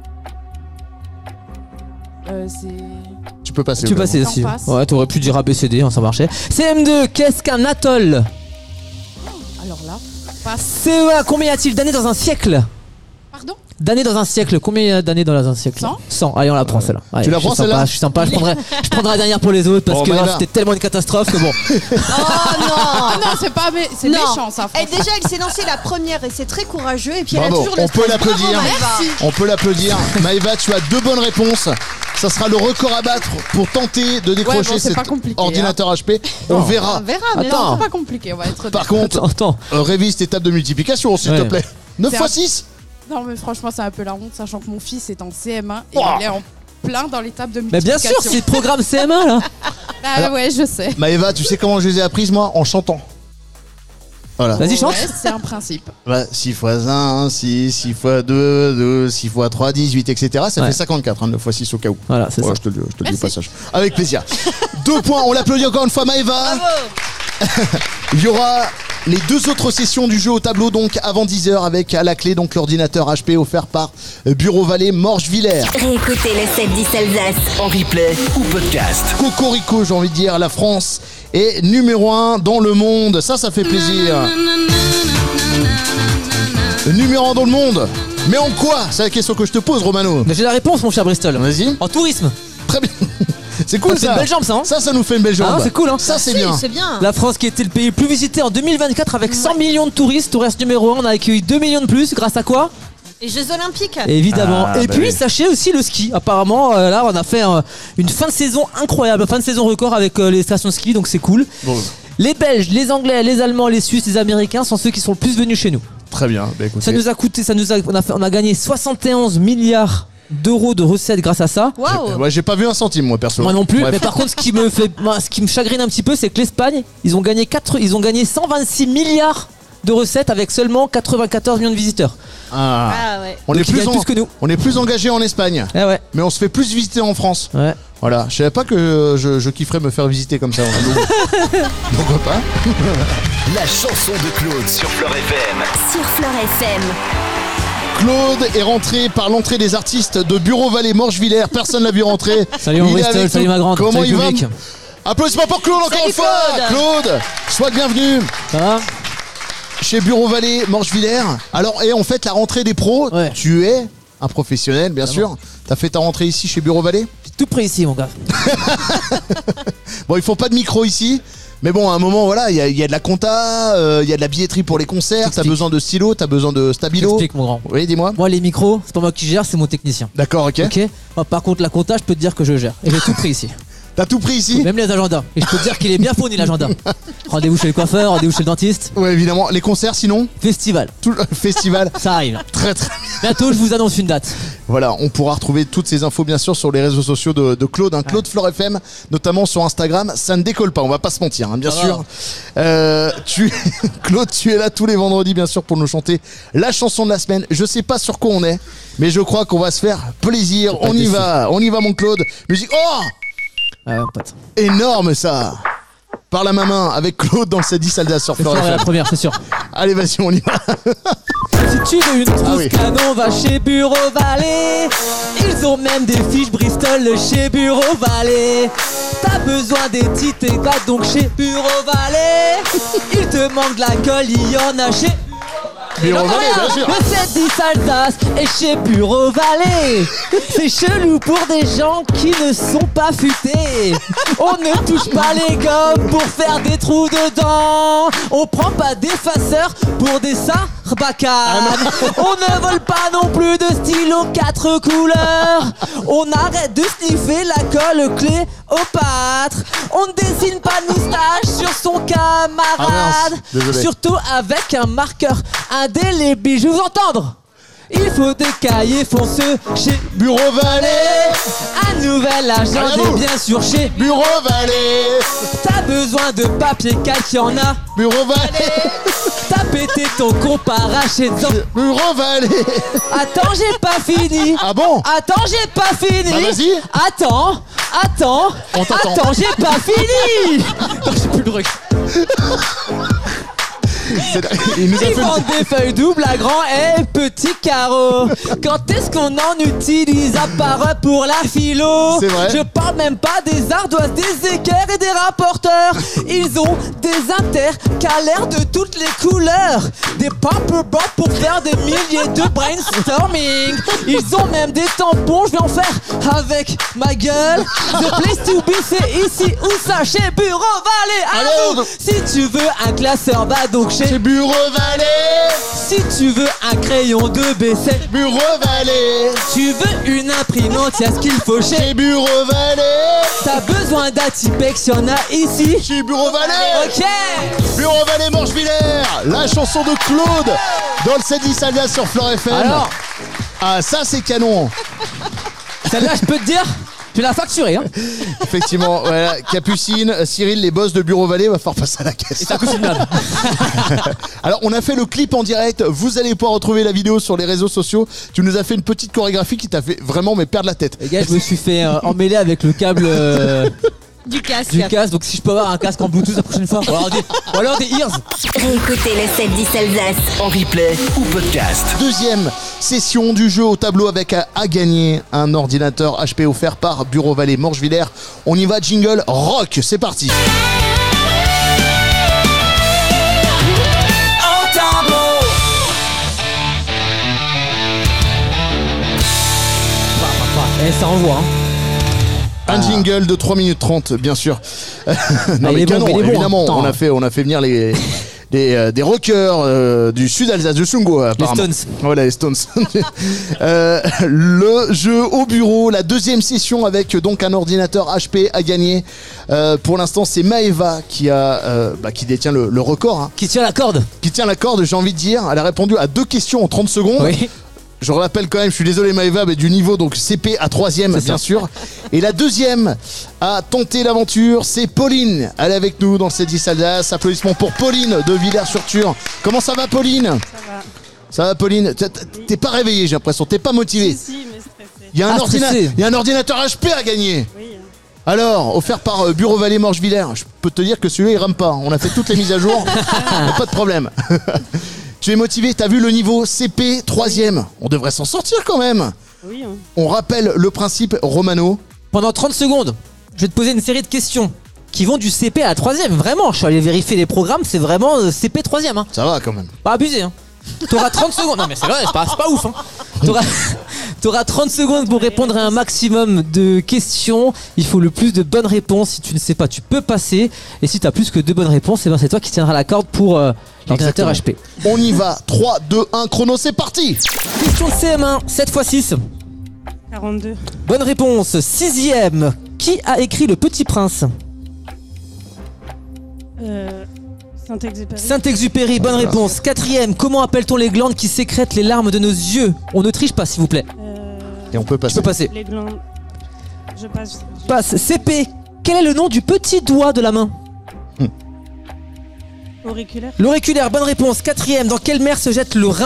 Speaker 7: C'est.
Speaker 4: Tu peux passer.
Speaker 5: Tu peux
Speaker 4: Romano.
Speaker 5: passer aussi.
Speaker 7: passe.
Speaker 5: Ouais, t'aurais pu dire ABCD, hein, ça marchait. CM2, qu'est-ce qu'un atoll?
Speaker 7: Alors là, passe.
Speaker 5: CE1, combien y a-t-il d'années dans un siècle?
Speaker 7: Pardon.
Speaker 5: D'années dans un siècle, combien y a d'années dans un siècle?
Speaker 7: 100.
Speaker 5: 100, allez on la prend celle-là. Allez,
Speaker 4: Tu la
Speaker 5: je suis
Speaker 4: prends,
Speaker 5: sympa,
Speaker 4: celle-là
Speaker 5: Je suis sympa, je prendrai la dernière pour les autres parce
Speaker 4: Bon,
Speaker 5: que là,
Speaker 4: Maëva.
Speaker 5: c'était tellement une catastrophe que bon.
Speaker 6: Oh non.
Speaker 7: Ah non, c'est pas. C'est
Speaker 6: Non.
Speaker 7: méchant ça.
Speaker 6: Et
Speaker 7: franchement.
Speaker 6: déjà, elle s'est lancée la première et c'est très courageux. Et puis elle a
Speaker 4: Bravo,
Speaker 6: toujours le
Speaker 4: on peut
Speaker 6: stress.
Speaker 4: l'applaudir.
Speaker 6: Bravo, Maëva.
Speaker 4: On peut l'applaudir. Maëva, tu as 2 bonnes réponses. Ça sera le record à battre pour tenter de décrocher
Speaker 7: bon, c'est
Speaker 4: cet
Speaker 7: pas compliqué,
Speaker 4: ordinateur HP. On
Speaker 7: On
Speaker 4: verra.
Speaker 7: verra, mais
Speaker 5: Attends.
Speaker 7: non, c'est pas compliqué, on va être
Speaker 4: Par
Speaker 7: honnête.
Speaker 4: contre,
Speaker 5: Attends.
Speaker 4: révise tes tables de multiplication, s'il te
Speaker 5: Ouais.
Speaker 4: plaît. 9
Speaker 7: C'est
Speaker 4: x 6?
Speaker 7: Non, mais franchement, c'est un peu la honte, sachant que mon fils est en CM1 et
Speaker 4: Ouah.
Speaker 7: il est en plein dans les tables de
Speaker 5: Mais bien sûr,
Speaker 7: multiplication.
Speaker 5: c'est le programme CM1 là.
Speaker 7: Ah ouais, je sais.
Speaker 4: Maëva, tu sais comment je les ai apprises, moi? En chantant. Voilà.
Speaker 5: Vas-y, chante.
Speaker 7: Ouais, c'est un principe.
Speaker 4: Bah, 6 x 1, 6, 6 x 2, 2, 6 x 3, 18, etc. Ça fait 54, 9 x 6 au cas où.
Speaker 5: Voilà, c'est ça.
Speaker 4: Je te le dis au passage. Avec plaisir. 2 points, on l'applaudit encore une fois, Maëva. Il y aura les 2 autres sessions du jeu au tableau, donc avant 10h, avec à la clé donc l'ordinateur HP offert par Bureau Vallée Morges-Villers.
Speaker 2: Réécoutez le 7-10 Alsace.
Speaker 1: En replay ou podcast.
Speaker 4: Cocorico, j'ai envie de dire, la France est numéro 1 dans le monde. Ça fait plaisir. Numéro 1 dans le monde. Mais en quoi? C'est la question que je te pose, Romano.
Speaker 5: Mais j'ai la réponse, mon cher Bristol.
Speaker 4: Vas-y.
Speaker 5: En tourisme.
Speaker 4: Très bien. C'est cool,
Speaker 5: C'est
Speaker 4: ça.
Speaker 5: une belle jambe, ça. Hein
Speaker 4: Ça nous fait une belle jambe.
Speaker 5: Ah, c'est cool, hein.
Speaker 4: Ça, c'est
Speaker 6: Si,
Speaker 4: bien.
Speaker 6: c'est bien.
Speaker 5: La France qui était le pays le plus visité en 2024 avec 100 millions de touristes. Au reste numéro 1, on a accueilli 2 millions de plus. Grâce à quoi?
Speaker 6: Les Jeux Olympiques.
Speaker 5: Évidemment.
Speaker 4: Ah,
Speaker 5: Et
Speaker 4: bah
Speaker 5: puis,
Speaker 4: oui.
Speaker 5: sachez aussi le ski. Apparemment, là, on a fait une fin de saison incroyable. Fin de saison record avec les stations de ski, donc c'est cool.
Speaker 4: Bon,
Speaker 5: Les Belges, les Anglais, les Allemands, les Suisses, les Américains sont ceux qui sont le plus venus chez nous.
Speaker 4: très bien. Bah, écoutez.
Speaker 5: Ça nous a coûté, on a gagné 71 milliards d'euros de recettes grâce à ça.
Speaker 6: Waouh.
Speaker 4: Ouais, j'ai pas vu un centime, moi, perso.
Speaker 5: Moi non plus.
Speaker 4: Bref.
Speaker 5: Mais par contre, ce qui me chagrine un petit peu, c'est que l'Espagne, ils ont gagné 126 milliards de recettes avec seulement 94 millions de visiteurs.
Speaker 4: Ah.
Speaker 6: Ah ouais.
Speaker 4: On
Speaker 5: Donc,
Speaker 4: est
Speaker 5: ils
Speaker 4: plus,
Speaker 5: gagnent plus que nous.
Speaker 4: on est plus engagé en Espagne,
Speaker 5: Eh ouais.
Speaker 4: mais on se fait plus visiter en France.
Speaker 5: Ouais.
Speaker 4: Voilà, je savais pas que je kifferais me faire visiter comme ça. Pourquoi pas?
Speaker 1: La chanson de Claude sur Fleur FM.
Speaker 2: Sur Fleur FM.
Speaker 4: Claude est rentré par l'entrée des artistes de Bureau Vallée Morges-Villers. Personne l'a vu rentrer.
Speaker 5: Salut mon
Speaker 4: Il est
Speaker 5: Bristol,
Speaker 4: avec
Speaker 5: salut
Speaker 4: nous.
Speaker 5: ma grande,
Speaker 4: Comment
Speaker 5: salut
Speaker 4: il va?
Speaker 5: public.
Speaker 4: Applaudissements pour Claude encore
Speaker 6: Salut
Speaker 4: une fois. Claude, sois le bienvenu
Speaker 5: Ça va?
Speaker 4: chez Bureau Vallée Morges-Villers. Alors, et on fait la rentrée des pros.
Speaker 5: Ouais.
Speaker 4: Tu es un professionnel, bien sûr. T'as fait ta rentrée ici chez Bureau Vallée?
Speaker 5: C'est tout près ici, mon gars.
Speaker 4: Bon, il faut pas de micro ici. Mais bon, à un moment, voilà, il y a de la compta, il y a de la billetterie pour les concerts, t'as
Speaker 5: T'expliques.
Speaker 4: besoin de stylo, t'as besoin de stabilo.
Speaker 5: J'explique, mon grand.
Speaker 4: Oui, dis-moi.
Speaker 5: Moi, les micros, c'est pas moi qui gère, c'est mon technicien.
Speaker 4: D'accord, ok.
Speaker 5: Ok. Moi, par contre, la compta, je peux te dire que je gère. Et j'ai tout pris ici.
Speaker 4: T'as tout pris ici?
Speaker 5: Même les agendas. Et je peux te dire qu'il est bien fourni, l'agenda. Rendez-vous chez le coiffeur, rendez-vous chez le dentiste.
Speaker 4: Ouais, évidemment. Les concerts, sinon?
Speaker 5: Festival.
Speaker 4: Tout le festival.
Speaker 5: Ça arrive.
Speaker 4: Très, très.
Speaker 5: Bientôt, je vous annonce une date.
Speaker 4: Voilà, on pourra retrouver toutes ces infos, bien sûr, sur les réseaux sociaux de Claude, hein, Claude Fleur FM, notamment sur Instagram. Ça ne décolle pas, on va pas se mentir, hein, bien
Speaker 5: Ça
Speaker 4: sûr. Claude, tu es là tous les vendredis, bien sûr, pour nous chanter la chanson de la semaine. Je sais pas sur quoi on est, mais je crois qu'on va se faire plaisir.
Speaker 5: Pas déçu.
Speaker 4: On y va, mon Claude. Musique. Oh!
Speaker 5: Ouais, pote.
Speaker 4: Énorme ça! Par la main avec Claude dans le 7-10 Alsace sur
Speaker 5: C'est
Speaker 4: Fleur
Speaker 5: fort à la
Speaker 4: FM.
Speaker 5: première, c'est sûr.
Speaker 4: Allez, vas-y, on y va.
Speaker 5: Si tu veux une trousse
Speaker 4: oui.
Speaker 5: canon, va chez Bureau Vallée. Ils ont même des fiches Bristol chez Bureau Vallée. T'as besoin des titres et va donc chez Bureau Vallée. Il te manque de la colle, il y en a chez
Speaker 4: Bureau Vallée, bien sûr.
Speaker 5: Le 7-10 Alsace est chez Bureau Vallée. C'est chelou pour des gens qui ne sont pas futés. On ne touche pas les gommes pour faire des trous dedans. On prend pas d'effaceur pour des sarbacanes. On ne vole pas non plus de stylo 4 couleurs. On arrête de sniffer la colle Cléopâtre. On ne dessine pas de moustache sur son camarade.
Speaker 4: Désolé.
Speaker 5: Surtout avec un marqueur indélébile. Je veux vous entendre. Il faut des cahiers fonceux chez
Speaker 4: Bureau Vallée.
Speaker 5: un nouvel agent
Speaker 4: Allez, à vous.
Speaker 5: et bien sûr chez
Speaker 4: Bureau Vallée.
Speaker 5: T'as besoin de papier calque, y'en a.
Speaker 4: Bureau Vallée.
Speaker 5: T'as pété ton compara chez Zan.
Speaker 4: Bureau Vallée.
Speaker 5: Attends, j'ai pas fini.
Speaker 4: Ah bon?
Speaker 5: Attends, j'ai pas fini.
Speaker 4: Bah, vas-y.
Speaker 5: Attends,
Speaker 4: On t'entend.
Speaker 5: attends, j'ai pas fini. Non, j'ai plus le truc.
Speaker 4: Il nous a
Speaker 5: Ils
Speaker 4: fait
Speaker 5: vendent des feuilles doubles à grand et petits carreaux. Quand est-ce qu'on en utilise à part pour la philo?
Speaker 4: C'est vrai.
Speaker 5: Je parle même pas des ardoises, des équerres et des rapporteurs. Ils ont des intercalaires de toutes les couleurs, des paperboards pour faire des milliers de brainstorming. Ils ont même des tampons, je vais en faire avec ma gueule. The place to be, c'est ici ou ça, chez Bureau Vallée. À
Speaker 4: Allez,
Speaker 5: vous. Si tu veux un classeur, va donc chez
Speaker 4: Bureau Vallée.
Speaker 5: si tu veux un crayon de BC,
Speaker 4: Bureau Vallée.
Speaker 5: tu veux une imprimante, y'a ce qu'il faut chez.
Speaker 4: Bureau Vallée.
Speaker 5: T'as besoin d'Atipex, y'en a ici.
Speaker 4: Chez Bureau Vallée.
Speaker 5: Ok.
Speaker 4: Bureau Vallée Morges-Villers. La chanson de Claude dans le 7-10 Alsace sur Fleur FM.
Speaker 5: Alors,
Speaker 4: Ah, ça c'est canon.
Speaker 5: celle-là, je peux te dire, Tu l'as facturé, hein.
Speaker 4: Effectivement, voilà. Capucine, Cyril, les boss de Bureau Vallée, va falloir passer à la caisse.
Speaker 5: Et ça coûte une blinde.
Speaker 4: Alors, on a fait le clip en direct. Vous allez pouvoir retrouver la vidéo sur les réseaux sociaux. Tu nous as fait une petite chorégraphie qui t'a fait vraiment perdre la tête.
Speaker 5: Les gars, je me suis fait emmêler avec le câble
Speaker 6: Du casque.
Speaker 5: donc si je peux avoir un casque en Bluetooth la prochaine fois. Ou alors des ears.
Speaker 2: Réécoutez le 7-10 Alsace.
Speaker 1: En replay ou podcast.
Speaker 4: Deuxième session du jeu au tableau avec à gagner un ordinateur HP offert par Bureau Vallée Morgevillers. On y va, jingle rock, c'est parti.
Speaker 5: Et ça envoie, hein.
Speaker 4: Un jingle de 3 minutes 30, bien sûr. Non, mais canon, évidemment, on a fait venir des rockers du sud Alsace, de Sungo, apparemment.
Speaker 5: Les Stones.
Speaker 4: Voilà, les Stones. Le jeu au bureau, la deuxième session avec donc un ordinateur HP à gagner. Pour l'instant, c'est Maëva qui détient le record. Hein.
Speaker 5: Qui tient la corde.
Speaker 4: Qui tient la corde, j'ai envie de dire. Elle a répondu à 2 questions en 30 secondes.
Speaker 5: Oui.
Speaker 4: Je rappelle quand même, je suis désolé Maëva, mais du niveau donc CP à 3ème bien sûr. Et la deuxième à tenter l'aventure, c'est Pauline. Elle est avec nous dans le 7-10 Alsace. Applaudissements pour Pauline de Villers-sur-Turne. Comment ça va Pauline ?
Speaker 9: Ça va.
Speaker 4: Ça va Pauline ? T'es pas réveillée, j'ai l'impression, t'es pas motivée.
Speaker 9: Si, mais stressée.
Speaker 4: Il y a un ordinateur HP à gagner.
Speaker 9: Oui.
Speaker 4: Alors, offert par Bureau Vallée Morgevillers. Je peux te dire que celui-là il rame pas. On a fait toutes les mises à jour. Pas de problème. Tu es motivé, t'as vu le niveau CP 3ème. On devrait s'en sortir quand même.
Speaker 9: Oui.
Speaker 4: On rappelle le principe Romano.
Speaker 5: Pendant 30 secondes, je vais te poser une série de questions qui vont du CP à la 3ème. Vraiment, je suis allé vérifier les programmes, c'est vraiment CP 3ème. Hein.
Speaker 4: Ça va quand même.
Speaker 5: Pas abusé, hein. T'auras 30 secondes. Non mais c'est vrai, c'est pas ouf, hein. T'auras 30 secondes pour répondre à un maximum de questions. Il faut le plus de bonnes réponses. Si tu ne sais pas, tu peux passer. Et si t'as plus que 2 bonnes réponses, c'est toi qui tiendras la corde pour l'ordinateur HP.
Speaker 4: On y va. 3, 2, 1, chrono, c'est parti.
Speaker 5: Question de CM1, 7 x 6.
Speaker 9: 42.
Speaker 5: Bonne réponse. 6ème. Qui a écrit Le Petit Prince ?
Speaker 9: Saint-Exupéry.
Speaker 5: Saint-Exupéry, bonne réponse. 4ème. Comment appelle-t-on les glandes qui sécrètent les larmes de nos yeux ? On ne triche pas, s'il vous plaît.
Speaker 4: Et on peut passer.
Speaker 5: Tu peux passer.
Speaker 9: Les glandes. Je passe.
Speaker 5: Passe. CP. Quel est le nom du petit doigt de la main ?
Speaker 9: Auriculaire.
Speaker 5: L'auriculaire, bonne réponse. 4ème. Dans quelle mer se jette le Rhin ?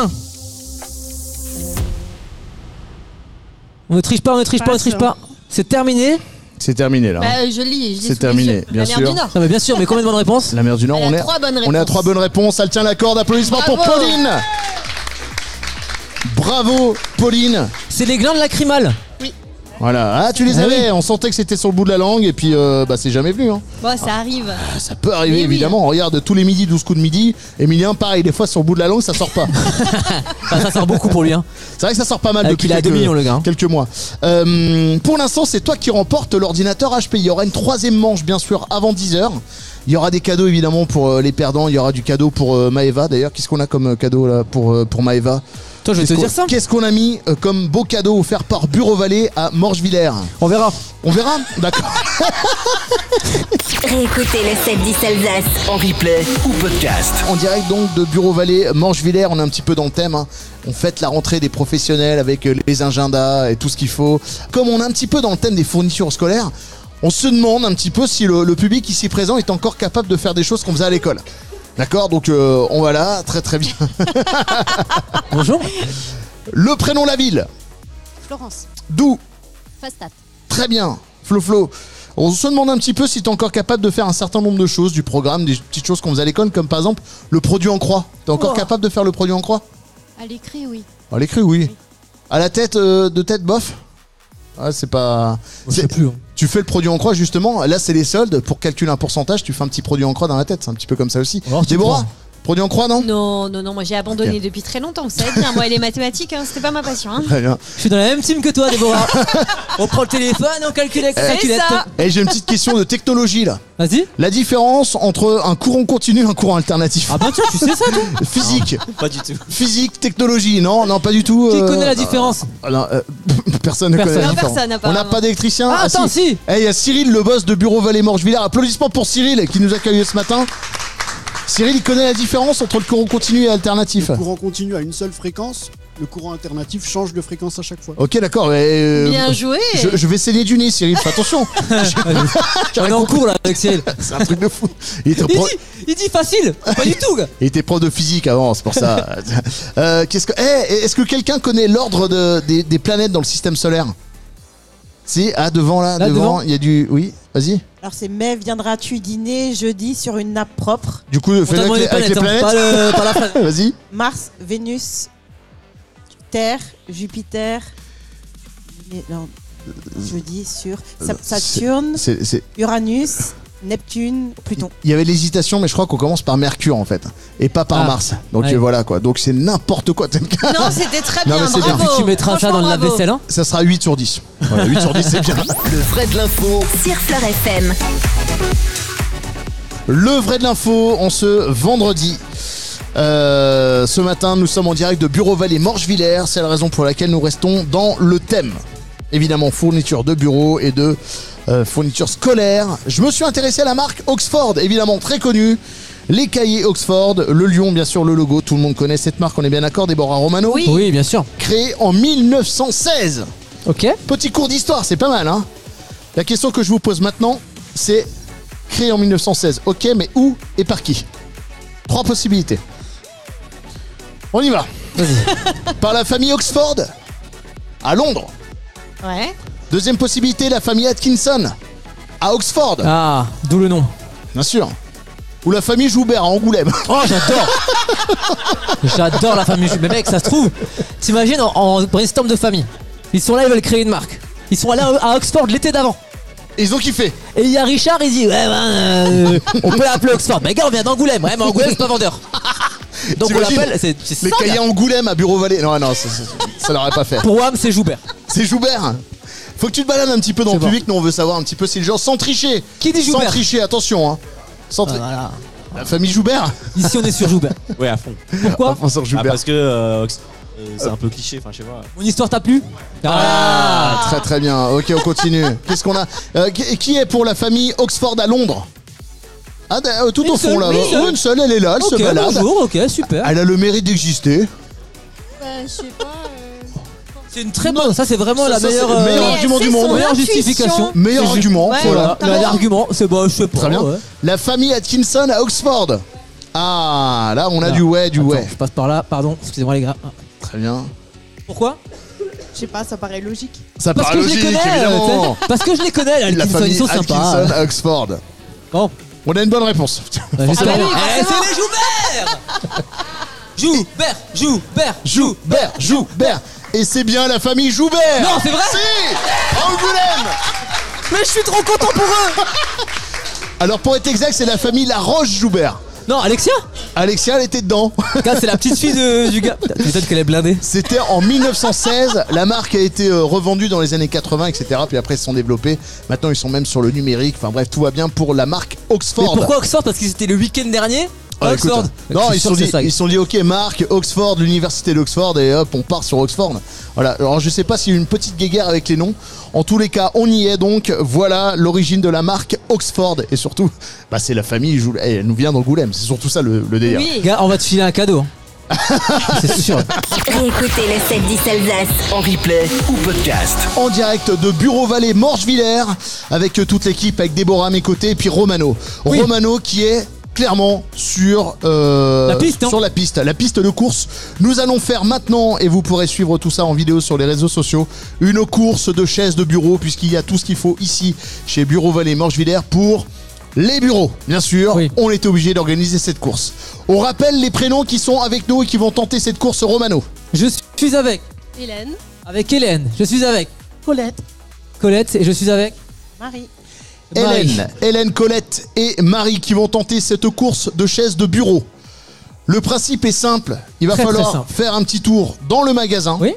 Speaker 5: On ne triche pas. C'est terminé.
Speaker 4: C'est terminé là.
Speaker 6: Je lis.
Speaker 4: C'est terminé, bien sûr.
Speaker 6: La mer du Nord.
Speaker 5: Non mais bien sûr, mais combien de bonnes réponses ?
Speaker 4: La mer du Nord,
Speaker 6: Elle a 3 bonnes réponses.
Speaker 4: on est à 3 bonnes réponses. Elle tient la corde. Applaudissements pour
Speaker 6: Bravo.
Speaker 4: Pauline. Bravo Pauline.
Speaker 5: C'est les glandes lacrymales.
Speaker 4: Voilà. Ah, tu les avais. On sentait que c'était sur le bout de la langue et puis c'est jamais venu. Hein.
Speaker 6: Bon, ça arrive.
Speaker 4: Ça peut arriver
Speaker 6: Mais oui.
Speaker 4: évidemment. Regarde tous les midis, 12 coups de midi. Emilien, pareil, des fois sur le bout de la langue, ça sort pas.
Speaker 5: Enfin, ça sort beaucoup pour lui. Hein.
Speaker 4: C'est vrai que ça sort pas mal depuis
Speaker 5: Il a 2 millions le gars.
Speaker 4: quelques mois. Pour l'instant, c'est toi qui remporte l'ordinateur HP. Il y aura une 3ème manche, bien sûr, avant 10h. Il y aura des cadeaux évidemment pour les perdants. Il y aura du cadeau pour Maëva. D'ailleurs, qu'est-ce qu'on a comme cadeau là pour Maëva ?
Speaker 5: Toi, je vais te dire ça.
Speaker 4: Qu'est-ce qu'on a mis comme beau cadeau offert par Bureau Vallée à Morgevillers ?
Speaker 5: On verra.
Speaker 4: On verra ? D'accord.
Speaker 2: Réécoutez le 7-10 Alsace.
Speaker 1: En replay ou podcast.
Speaker 4: En direct donc de Bureau Vallée Morgevillers, on est un petit peu dans le thème. Hein. On fête la rentrée des professionnels avec les agendas et tout ce qu'il faut. Comme on est un petit peu dans le thème des fournitures scolaires, on se demande un petit peu si le public ici présent est encore capable de faire des choses qu'on faisait à l'école. D'accord, donc on va là, très très bien.
Speaker 5: Bonjour.
Speaker 4: Le prénom, la ville.
Speaker 6: Florence.
Speaker 4: D'où ?
Speaker 6: Fastat.
Speaker 4: Très bien, Flo. On se demande un petit peu si tu es encore capable de faire un certain nombre de choses du programme, des petites choses qu'on faisait à l'école, comme par exemple le produit en croix. Tu es encore capable de faire le produit en croix ?
Speaker 6: À l'écrit, oui.
Speaker 4: À l'écrit, oui. À la tête, de tête, bof. Ah, c'est pas.
Speaker 5: Je sais plus. Hein.
Speaker 4: Tu fais le produit en croix justement. Là, c'est les soldes. Pour calculer un pourcentage, tu fais un petit produit en croix dans la tête. C'est un petit peu comme ça aussi.
Speaker 5: Alors,
Speaker 4: Déborah, produit en croix, non ?
Speaker 6: Non, moi j'ai abandonné depuis très longtemps, vous savez bien. Moi, les mathématiques, c'était pas ma passion. Hein.
Speaker 4: Très bien.
Speaker 5: Je suis dans la même team que toi, Déborah. On prend le téléphone, on calcule avec sa calculette.
Speaker 6: ça.
Speaker 4: Et j'ai une petite question de technologie là.
Speaker 5: Vas-y.
Speaker 4: La différence entre un courant continu et un courant alternatif.
Speaker 5: Ah bah tiens, tu sais ça, toi ?
Speaker 4: Physique.
Speaker 8: Pas du tout.
Speaker 4: Physique, technologie, non, pas du tout.
Speaker 5: Qui connaît la différence ?
Speaker 4: Non, personne ne connaît la
Speaker 6: Non,
Speaker 4: différence.
Speaker 6: personne,
Speaker 4: On n'a
Speaker 6: apparemment.
Speaker 4: pas d'électricien.
Speaker 5: Ah, attends, si.
Speaker 4: Il y a Cyril, le boss de Bureau Vallée Morgevillers. Applaudissements pour Cyril qui nous accueille ce matin. Cyril, il connaît la différence entre le courant continu et alternatif.
Speaker 11: Le courant continu a une seule fréquence, le courant alternatif change de fréquence à chaque fois.
Speaker 4: Ok, d'accord.
Speaker 6: Bien joué.
Speaker 4: Je vais saigner du nez, Cyril. Fais attention.
Speaker 5: On est en cours là avec Cyril.
Speaker 4: C'est un truc de fou. Il
Speaker 5: dit facile. Pas du tout, gars.
Speaker 4: Il était prof de physique avant, c'est pour ça. Est-ce que quelqu'un connaît l'ordre des planètes dans le système solaire? Si, devant là, devant, il y a du. Oui, vas-y.
Speaker 10: Alors c'est mai, viendras-tu dîner jeudi sur une nappe propre?
Speaker 4: Du coup, fais-le avec les planètes.
Speaker 5: Pas la phrase.
Speaker 4: Vas-y.
Speaker 10: Mars, Vénus, Terre, Jupiter. Non, jeudi sur Saturne, Uranus, Neptune, Pluton.
Speaker 4: Il y avait l'hésitation, mais je crois qu'on commence par Mercure en fait, et pas par Mars. Donc voilà quoi. Donc c'est n'importe quoi.
Speaker 6: Non, c'était très bien.
Speaker 4: Non, mais c'est
Speaker 6: bravo.
Speaker 4: bien.
Speaker 5: Tu mettras ça dans le lave-vaisselle, hein?
Speaker 4: Ça sera 8 sur 10. Voilà, 8 sur 10, c'est bien.
Speaker 1: Le vrai de l'info
Speaker 2: Sur Fleur FM.
Speaker 4: Le vrai de l'info en ce vendredi. Ce matin, nous sommes en direct de Bureau-Vallée Morchevillers. C'est la raison pour laquelle nous restons dans le thème. Évidemment, fourniture de bureau et de fourniture scolaire. Je me suis intéressé à la marque Oxford, évidemment très connue. Les cahiers Oxford, le lion, bien sûr, le logo. Tout le monde connaît cette marque, on est bien d'accord, Déborah Romano?
Speaker 5: Oui, bien sûr.
Speaker 4: Créée en 1916.
Speaker 5: Ok.
Speaker 4: Petit cours d'histoire, c'est pas mal, hein? La question que je vous pose maintenant, c'est créé en 1916. Ok, mais où et par qui? 3 possibilités. On y va.
Speaker 5: Vas-y.
Speaker 4: Par la famille Oxford à Londres.
Speaker 6: Ouais.
Speaker 4: Deuxième possibilité, la famille Atkinson à Oxford.
Speaker 5: Ah, d'où le nom.
Speaker 4: Bien sûr. Ou la famille Joubert à Angoulême.
Speaker 5: Oh, j'adore. J'adore la famille. Mais mec, ça se trouve, t'imagines en brainstorm de famille. Ils sont là, ils veulent créer une marque. Ils sont allés à Oxford l'été d'avant.
Speaker 4: Et ils ont kiffé.
Speaker 5: Et il y a Richard, il dit on peut l'appeler Oxford. Mais gars, on vient d'Angoulême. Ouais, mais Angoulême, c'est pas vendeur. Donc on l'appelle, c'est
Speaker 4: les
Speaker 5: ça,
Speaker 4: cahiers
Speaker 5: gars.
Speaker 4: Angoulême à Bureau-Vallée. Non, ça l'aurait pas fait.
Speaker 5: Pour WAM, c'est Joubert.
Speaker 4: C'est Joubert. Faut que tu te balades un petit peu dans
Speaker 5: C'est
Speaker 4: le public. Nous, on veut savoir un petit peu si le genre sans tricher.
Speaker 5: Qui dit Joubert?
Speaker 4: Sans tricher, attention. Hein. Sans
Speaker 5: Voilà.
Speaker 4: La famille Joubert.
Speaker 5: Ici, on est sur Joubert.
Speaker 8: Ouais, à fond.
Speaker 5: Pourquoi?
Speaker 4: Sur Joubert.
Speaker 8: Parce que c'est un peu cliché, enfin, je sais pas.
Speaker 5: Mon histoire t'a plu?
Speaker 4: Très très bien. Ok, on continue. Qu'est-ce qu'on a qui est pour la famille Oxford à Londres? Tout au fond là. Une seule, elle est là, elle se balade.
Speaker 5: Bonjour, ok, super.
Speaker 4: Elle a le mérite d'exister.
Speaker 9: Je sais pas.
Speaker 5: C'est une très bonne. Ça, c'est vraiment la
Speaker 4: Ça, c'est
Speaker 5: meilleure.
Speaker 4: le meilleur argument du monde.
Speaker 5: Meilleure justification.
Speaker 4: Meilleur argument.
Speaker 6: Ouais,
Speaker 4: Voilà.
Speaker 5: L'argument, c'est bon, je sais pas.
Speaker 4: Très bien.
Speaker 5: Ouais.
Speaker 4: La famille Atkinson à Oxford. Ah, là, on a
Speaker 5: Là.
Speaker 4: du ouais, du
Speaker 5: Attends,
Speaker 4: ouais.
Speaker 5: je passe par là, pardon, excusez-moi les gars.
Speaker 4: Très bien.
Speaker 7: Pourquoi? Je sais pas, ça paraît logique.
Speaker 4: Ça
Speaker 5: Parce
Speaker 4: paraît
Speaker 5: que je les
Speaker 4: logique,
Speaker 5: connais,
Speaker 4: évidemment.
Speaker 5: parce que je les connais, là,
Speaker 4: La
Speaker 5: Atkinson,
Speaker 4: famille
Speaker 5: ils sont sympas.
Speaker 4: Atkinson à Oxford.
Speaker 5: Bon,
Speaker 4: On a une bonne réponse.
Speaker 5: bah, justement.
Speaker 6: Ah bah oui,
Speaker 5: Eh,
Speaker 6: forcément.
Speaker 5: c'est les Joubert. Joubert.
Speaker 4: Joubert. Et c'est bien la famille Joubert.
Speaker 5: Non, c'est vrai?
Speaker 4: Si. Angoulême.
Speaker 5: Mais je suis trop content pour eux.
Speaker 4: Alors pour être exact, c'est la famille La Roche-Joubert.
Speaker 5: Non, Alexia?
Speaker 4: Alexia, elle était dedans.
Speaker 5: Regarde, c'est la petite fille du gars. Peut-être qu'elle est blindée.
Speaker 4: C'était en 1916. La marque a été revendue dans les années 80, etc. Puis après, ils se sont développés. Maintenant, ils sont même sur le numérique. Enfin bref, tout va bien pour la marque Oxford.
Speaker 5: Mais pourquoi Oxford? Parce qu'ils étaient le week-end dernier.
Speaker 4: Écoute,
Speaker 5: Oxford.
Speaker 4: non,
Speaker 5: Je suis
Speaker 4: ils
Speaker 5: sûr
Speaker 4: sont
Speaker 5: que c'est
Speaker 4: dit,
Speaker 5: ça.
Speaker 4: ils sont dit, ok, marque Oxford, l'université d'Oxford, et hop, on part sur Oxford. Voilà. Alors, je sais pas s'il y a une petite guéguerre avec les noms. En tous les cas, on y est donc. Voilà l'origine de la marque Oxford. Et surtout, bah, c'est la famille, elle nous vient d'Angoulême. C'est surtout ça le délire.
Speaker 6: Oui.
Speaker 5: Gars, on va te filer un cadeau. C'est sûr.
Speaker 2: Réécoutez le 7-10 Alsace.
Speaker 1: en replay ou podcast.
Speaker 4: En direct de Bureau-Vallée Morchevillers avec toute l'équipe, avec Déborah à mes côtés et puis Romano.
Speaker 5: Oui.
Speaker 4: Romano qui est clairement sur
Speaker 5: la piste, hein.
Speaker 4: sur la piste de course. Nous allons faire maintenant, et vous pourrez suivre tout ça en vidéo sur les réseaux sociaux, une course de chaises de bureau, puisqu'il y a tout ce qu'il faut ici chez Bureau-Vallée Morchevillers pour les bureaux. Bien sûr,
Speaker 5: Oui.
Speaker 4: on était obligé d'organiser cette course. On rappelle les prénoms qui sont avec nous et qui vont tenter cette course. Romano.
Speaker 5: Je suis avec
Speaker 9: Hélène.
Speaker 5: Hélène. Je suis avec Colette et je suis avec
Speaker 10: Marie.
Speaker 5: Marie.
Speaker 4: Hélène, Colette et Marie qui vont tenter cette course de chaises de bureau. Le principe est simple, il va
Speaker 5: Très, très
Speaker 4: falloir
Speaker 5: simple.
Speaker 4: faire un petit tour dans le magasin,
Speaker 5: Oui.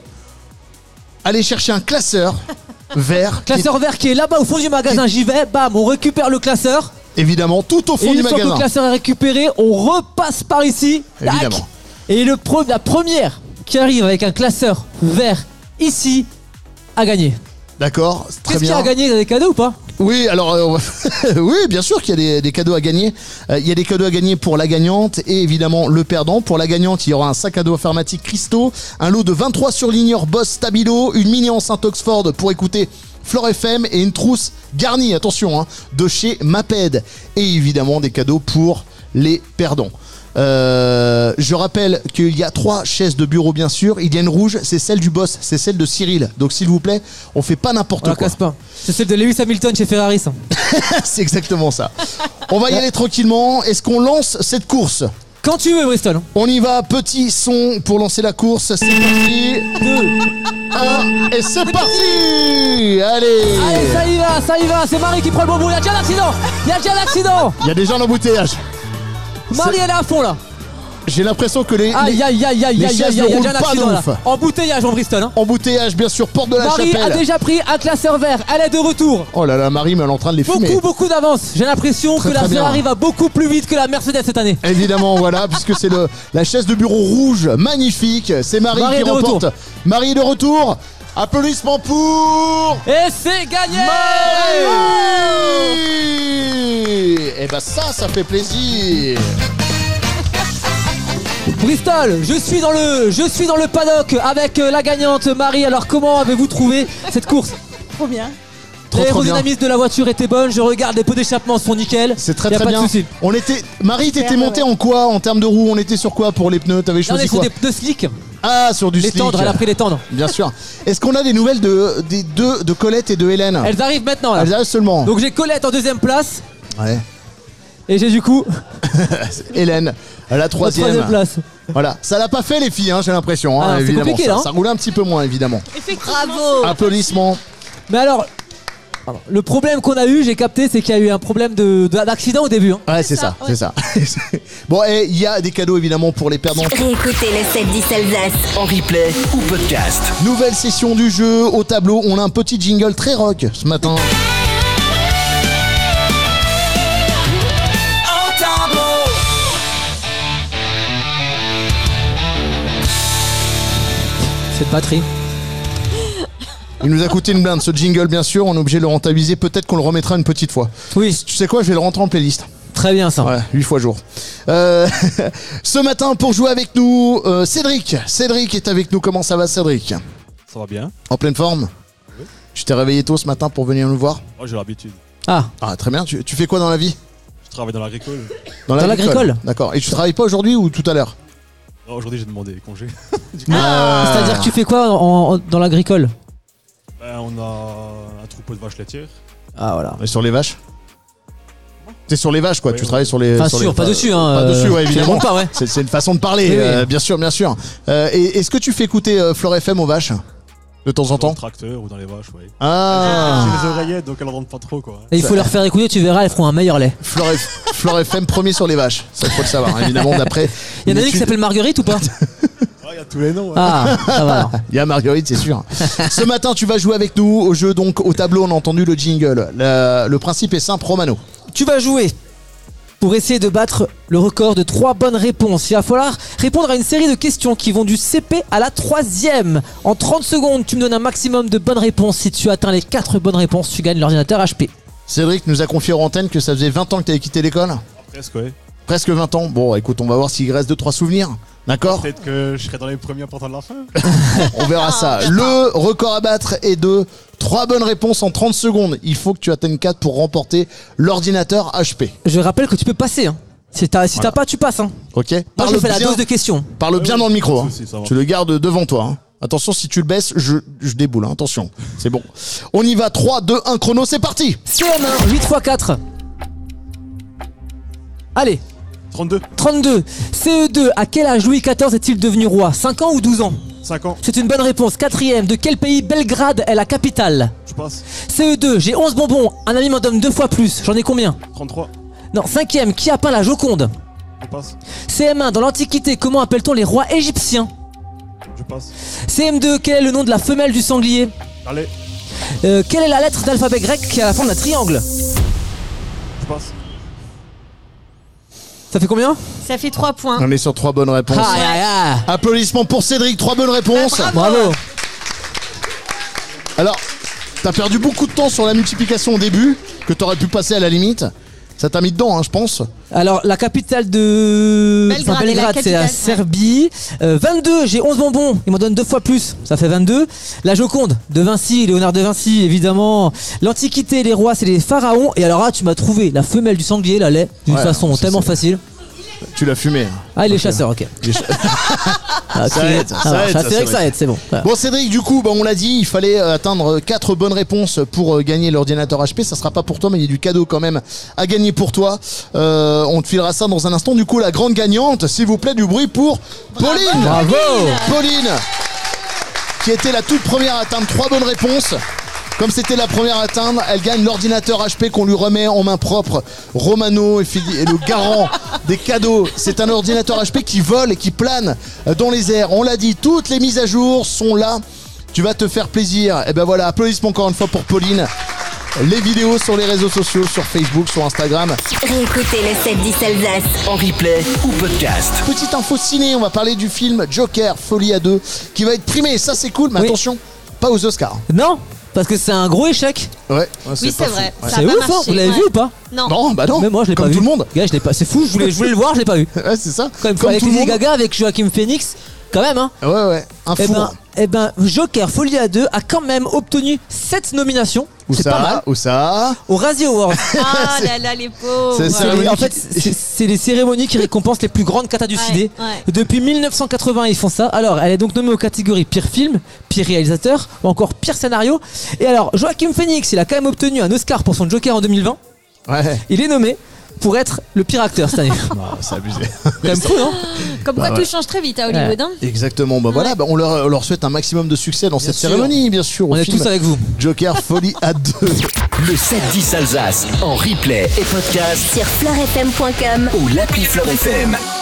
Speaker 4: aller chercher un classeur vert,
Speaker 5: Classeur vert qui est là-bas au fond du magasin. J'y vais, bam, on récupère le classeur.
Speaker 4: évidemment tout au
Speaker 5: Et
Speaker 4: fond du
Speaker 5: une fois que le
Speaker 4: magasin.
Speaker 5: classeur est récupéré, on repasse par ici. Tac.
Speaker 4: Évidemment.
Speaker 5: Et la première qui arrive avec un classeur vert ici a gagné.
Speaker 4: D'accord, très
Speaker 5: Qu'est-ce qu'il y
Speaker 4: bien.
Speaker 5: a à gagner? Vous avez des cadeaux ou pas?
Speaker 4: Oui, alors oui, bien sûr qu'il y a des cadeaux à gagner. Il y a des cadeaux à gagner pour la gagnante et évidemment le perdant. Pour la gagnante, il y aura un sac à dos informatique Christo, un lot de 23 surligneurs Boss Stabilo, une mini enceinte Oxford pour écouter Flore FM et une trousse garnie, attention, de chez Maped. Et évidemment des cadeaux pour les perdants. Je rappelle qu'il y a 3 chaises de bureau bien sûr. Il y a une rouge, c'est celle du boss, c'est celle de Cyril. Donc s'il vous plaît, on fait pas n'importe quoi.
Speaker 5: Casse pas. C'est celle de Lewis Hamilton chez Ferrari ça.
Speaker 4: C'est exactement ça. On va y aller tranquillement. Est-ce qu'on lance cette course ?
Speaker 5: Quand tu veux Bristol.
Speaker 4: On y va, petit son pour lancer la course. C'est parti. 2, 1 et c'est parti. Allez,
Speaker 5: ça y va, c'est Marie qui prend le bon bout. Il y a déjà l'accident.
Speaker 4: Il y a déjà un embouteillage.
Speaker 5: Marie elle est à fond là.
Speaker 4: J'ai l'impression que les
Speaker 5: chaises
Speaker 4: ne roulent pas de ouf.
Speaker 5: Embouteillage en Bristol.
Speaker 4: Embouteillage bien sûr, porte de la
Speaker 5: Marie
Speaker 4: Chapelle.
Speaker 5: a déjà pris un classeur vert, elle est de retour.
Speaker 4: Oh là là, Marie, mais elle est en train de les fumer.
Speaker 5: Beaucoup d'avance. J'ai l'impression que la Ferrari va beaucoup plus vite que la Mercedes cette année.
Speaker 4: Évidemment, voilà, puisque c'est la chaise de bureau rouge, magnifique. C'est Marie qui remporte. Marie est de retour. Applaudissements pour...
Speaker 5: Et c'est gagné.
Speaker 4: Marie. Et bah ça fait plaisir.
Speaker 5: Bristol, je suis dans le paddock avec la gagnante Marie. Alors comment avez-vous trouvé cette course ?
Speaker 10: Trop bien.
Speaker 5: L'aérodynamisme de la voiture était bonne. Je regarde, les pots d'échappement sont nickel.
Speaker 4: C'est très bien. Marie, t'étais montée en quoi en termes de roues ? On était sur quoi pour les pneus ? T'avais choisi quoi ?
Speaker 5: On est sur des pneus slick.
Speaker 4: Ah, sur du
Speaker 5: les
Speaker 4: slick.
Speaker 5: Tendres, elle a pris les tendres.
Speaker 4: Bien sûr. Est-ce qu'on a des nouvelles des deux de Colette et de Hélène ?
Speaker 5: Elles arrivent maintenant là.
Speaker 4: Elles arrivent seulement.
Speaker 5: Donc j'ai Colette en 2ème place.
Speaker 4: Ouais.
Speaker 5: Et j'ai du coup
Speaker 4: Hélène à la 3ème
Speaker 5: place.
Speaker 4: Voilà, ça l'a pas fait les filles, j'ai l'impression.
Speaker 5: C'est
Speaker 4: évidemment,
Speaker 5: compliqué,
Speaker 4: ça roulait un petit peu moins évidemment.
Speaker 6: Bravo.
Speaker 4: Applaudissements.
Speaker 5: Mais alors, le problème qu'on a eu, j'ai capté, c'est qu'il y a eu un problème d'accident au début.
Speaker 4: Ouais, c'est ça. Bon, et il y a des cadeaux évidemment pour les perdants.
Speaker 2: Réécoutez le 7-10 Alsace
Speaker 1: en replay ou podcast.
Speaker 4: Nouvelle session du jeu au tableau. On a un petit jingle très rock ce matin.
Speaker 5: Cette batterie.
Speaker 4: Il nous a coûté une blinde ce jingle bien sûr, on est obligé de le rentabiliser, peut-être qu'on le remettra une petite fois.
Speaker 5: Oui.
Speaker 4: Tu sais quoi, je vais le rentrer en playlist.
Speaker 5: Très bien ça.
Speaker 4: Ouais, 8 fois jour. Ce matin pour jouer avec nous, Cédric. Cédric est avec nous, comment ça va Cédric ?
Speaker 8: Ça va bien.
Speaker 4: En pleine forme ?
Speaker 8: Oui.
Speaker 4: Tu t'es réveillé tôt ce matin pour venir nous voir ?
Speaker 8: Moi j'ai l'habitude.
Speaker 4: Ah très bien, tu fais quoi dans la vie ?
Speaker 8: Je travaille dans l'agricole.
Speaker 4: Dans l'agricole ? D'accord, et tu travailles pas aujourd'hui ou tout à l'heure ?
Speaker 8: Non, aujourd'hui j'ai demandé congé.
Speaker 5: C'est-à-dire que tu fais quoi dans l'agricole ?
Speaker 8: On a un troupeau de vaches laitières.
Speaker 4: Ah voilà. Et sur les vaches ? C'est sur les vaches quoi,
Speaker 8: oui,
Speaker 4: tu travailles sur les...
Speaker 5: Enfin pas dessus hein.
Speaker 4: Pas dessus, ouais, évidemment.
Speaker 5: Pas, ouais.
Speaker 4: C'est une façon de parler,
Speaker 5: oui.
Speaker 4: Bien sûr. Et est-ce que tu fais écouter Flore FM aux vaches ? De temps en temps ?
Speaker 8: Dans le tracteur ou dans les vaches, oui.
Speaker 4: Ah.
Speaker 8: J'ai les oreillettes donc elles rentrent pas trop quoi.
Speaker 5: Et il faut leur faire écouter, tu verras, elles feront un meilleur lait.
Speaker 4: Flore FM premier sur les vaches, ça faut le savoir, évidemment d'après...
Speaker 5: Il y en a une qui s'appelle Marguerite ou pas ?
Speaker 8: Il y a tous les noms. Ouais.
Speaker 5: Ah, ça va alors.
Speaker 4: Il y a Marguerite, c'est sûr. Ce matin, tu vas jouer avec nous au jeu, donc au tableau, on a entendu le jingle. Le principe est simple, Romano.
Speaker 5: Tu vas jouer pour essayer de battre le record de 3 bonnes réponses. Il va falloir répondre à une série de questions qui vont du CP à la 3e. En 30 secondes, tu me donnes un maximum de bonnes réponses. Si tu atteins les 4 bonnes réponses, tu gagnes l'ordinateur HP.
Speaker 4: Cédric nous a confié en antenne que ça faisait 20 ans que tu avais quitté l'école.
Speaker 8: Presque, ouais.
Speaker 4: Presque 20 ans. Bon, écoute, on va voir s'il reste 2-3 souvenirs. D'accord ?
Speaker 8: Peut-être que je serai dans les premiers portants de la fin.
Speaker 4: On verra ça. Le record à battre est de 3 bonnes réponses en 30 secondes. Il faut que tu atteignes 4 pour remporter l'ordinateur HP.
Speaker 5: Je rappelle que tu peux passer. Hein. Si t'as pas, tu passes. Hein.
Speaker 4: Ok.
Speaker 5: Moi, je fais la dose de questions.
Speaker 4: Parle bien dans le micro. Hein.
Speaker 8: Souci,
Speaker 4: tu le gardes devant toi. Hein. Attention, si tu le baisses, je déboule. Hein. Attention, c'est bon. On y va. 3, 2, 1, chrono, c'est parti.
Speaker 5: CM1, 8 x 4. Allez. 32. CE2, à quel âge Louis XIV est-il devenu roi ? 5 ans ou 12 ans ?
Speaker 8: 5 ans.
Speaker 5: C'est une bonne réponse. 4e, de quel pays Belgrade est la capitale ?
Speaker 8: Je passe.
Speaker 5: CE2, j'ai 11 bonbons, un ami m'en donne 2 fois plus. J'en ai combien ?
Speaker 8: 33.
Speaker 5: Non, 5e, qui a peint la Joconde ?
Speaker 8: Je passe.
Speaker 5: CM1, dans l'Antiquité, comment appelle-t-on les rois égyptiens ?
Speaker 8: Je passe.
Speaker 5: CM2, quel est le nom de la femelle du sanglier ?
Speaker 8: Allez.
Speaker 5: Quelle est la lettre d'alphabet grec qui est à la forme d'un triangle ?
Speaker 8: Je passe.
Speaker 5: Ça fait combien ?
Speaker 6: Ça fait 3 points.
Speaker 4: On est sur 3 bonnes réponses. Applaudissements pour Cédric, 3 bonnes réponses.
Speaker 5: Bravo.
Speaker 4: Alors, T'as perdu beaucoup de temps sur la multiplication au début, que t'aurais pu passer à la limite. Ça t'a mis dedans, hein, je pense.
Speaker 5: Alors, la capitale de
Speaker 6: Belgrade,
Speaker 5: c'est la Serbie. 22, j'ai 11 bonbons. Ils m'en donnent 2 fois plus. Ça fait 22. La Joconde de Vinci, Léonard de Vinci, évidemment. L'Antiquité, les rois, c'est les pharaons. Et alors là, tu m'as trouvé la femelle du sanglier, la lait, d'une façon tellement facile.
Speaker 4: Tu l'as fumé.
Speaker 5: Ah, il est chasseur, ok.
Speaker 4: Ça aide,
Speaker 5: ça aide, c'est bon. Voilà.
Speaker 4: Bon Cédric, du coup, on l'a dit, il fallait atteindre 4 bonnes réponses pour gagner l'ordinateur HP. Ça sera pas pour toi, mais il y a du cadeau quand même à gagner pour toi. On te filera ça dans un instant. Du coup, la grande gagnante, s'il vous plaît, du bruit pour Pauline.
Speaker 5: Bravo.
Speaker 4: Pauline, qui était la toute première à atteindre 3 bonnes réponses. Comme c'était la première à atteindre, elle gagne l'ordinateur HP qu'on lui remet en main propre. Romano est le garant des cadeaux. C'est un ordinateur HP qui vole et qui plane dans les airs. On l'a dit, toutes les mises à jour sont là. Tu vas te faire plaisir. Et ben voilà, applaudissements encore une fois pour Pauline. Les vidéos sur les réseaux sociaux, sur Facebook, sur Instagram.
Speaker 2: Réécoutez le 7-10 Alsace
Speaker 1: En replay ou podcast.
Speaker 4: Petite info ciné, on va parler du film Joker, Folie à 2, qui va être primé. Ça c'est cool, mais
Speaker 5: Oui.
Speaker 4: attention, pas aux Oscars.
Speaker 5: Non, parce que c'est un gros échec.
Speaker 4: Ouais,
Speaker 6: Oui, c'est vrai.
Speaker 4: Ouais.
Speaker 6: Ça a
Speaker 5: C'est
Speaker 6: pas
Speaker 5: ouf, hein.
Speaker 6: marché,
Speaker 5: Vous l'avez
Speaker 6: ouais.
Speaker 5: vu ou pas?
Speaker 4: Non, bah non.
Speaker 5: Mais moi, je l'ai
Speaker 4: Comme
Speaker 5: pas vu.
Speaker 4: tout le monde.
Speaker 5: Gars, je l'ai pas. C'est fou, je voulais le voir, je l'ai pas vu.
Speaker 4: Ouais, c'est ça.
Speaker 5: Quand même,
Speaker 4: Comme
Speaker 5: avec
Speaker 4: tout le
Speaker 5: Lady
Speaker 4: monde.
Speaker 5: Gaga, avec Joaquin Phoenix, quand même, hein.
Speaker 4: Ouais, un four.
Speaker 5: Eh ben, Joker, Folie à 2 a quand même obtenu 7 nominations.
Speaker 4: Où
Speaker 5: C'est pas mal.
Speaker 4: Où ça
Speaker 5: Au Razzie Awards.
Speaker 6: Ah là là, les pauvres.
Speaker 4: C'est ça.
Speaker 5: En fait, c'est les cérémonies qui récompensent les plus grandes catas du ciné.
Speaker 6: ouais.
Speaker 5: Depuis 1980, ils font ça. Alors, elle est donc nommée aux catégories pire film, pire réalisateur ou encore pire scénario. Et alors, Joaquin Phoenix, il a quand même obtenu un Oscar pour son Joker en 2020.
Speaker 4: Ouais.
Speaker 5: Il est nommé pour être le pire acteur cette année.
Speaker 4: C'est abusé.
Speaker 5: Quand même fou, non?
Speaker 6: Comme quoi tout change très vite à Hollywood. Hein.
Speaker 4: Exactement. Bah voilà, on leur souhaite un maximum de succès dans cette
Speaker 5: sûr.
Speaker 4: cérémonie, bien sûr.
Speaker 5: On
Speaker 4: au
Speaker 5: est
Speaker 4: film
Speaker 5: tous avec vous.
Speaker 4: Joker, Folie à 2.
Speaker 1: Le 7-10 Alsace en replay et podcast
Speaker 2: sur fleurfm.com
Speaker 1: ou l'appli Fleur FM.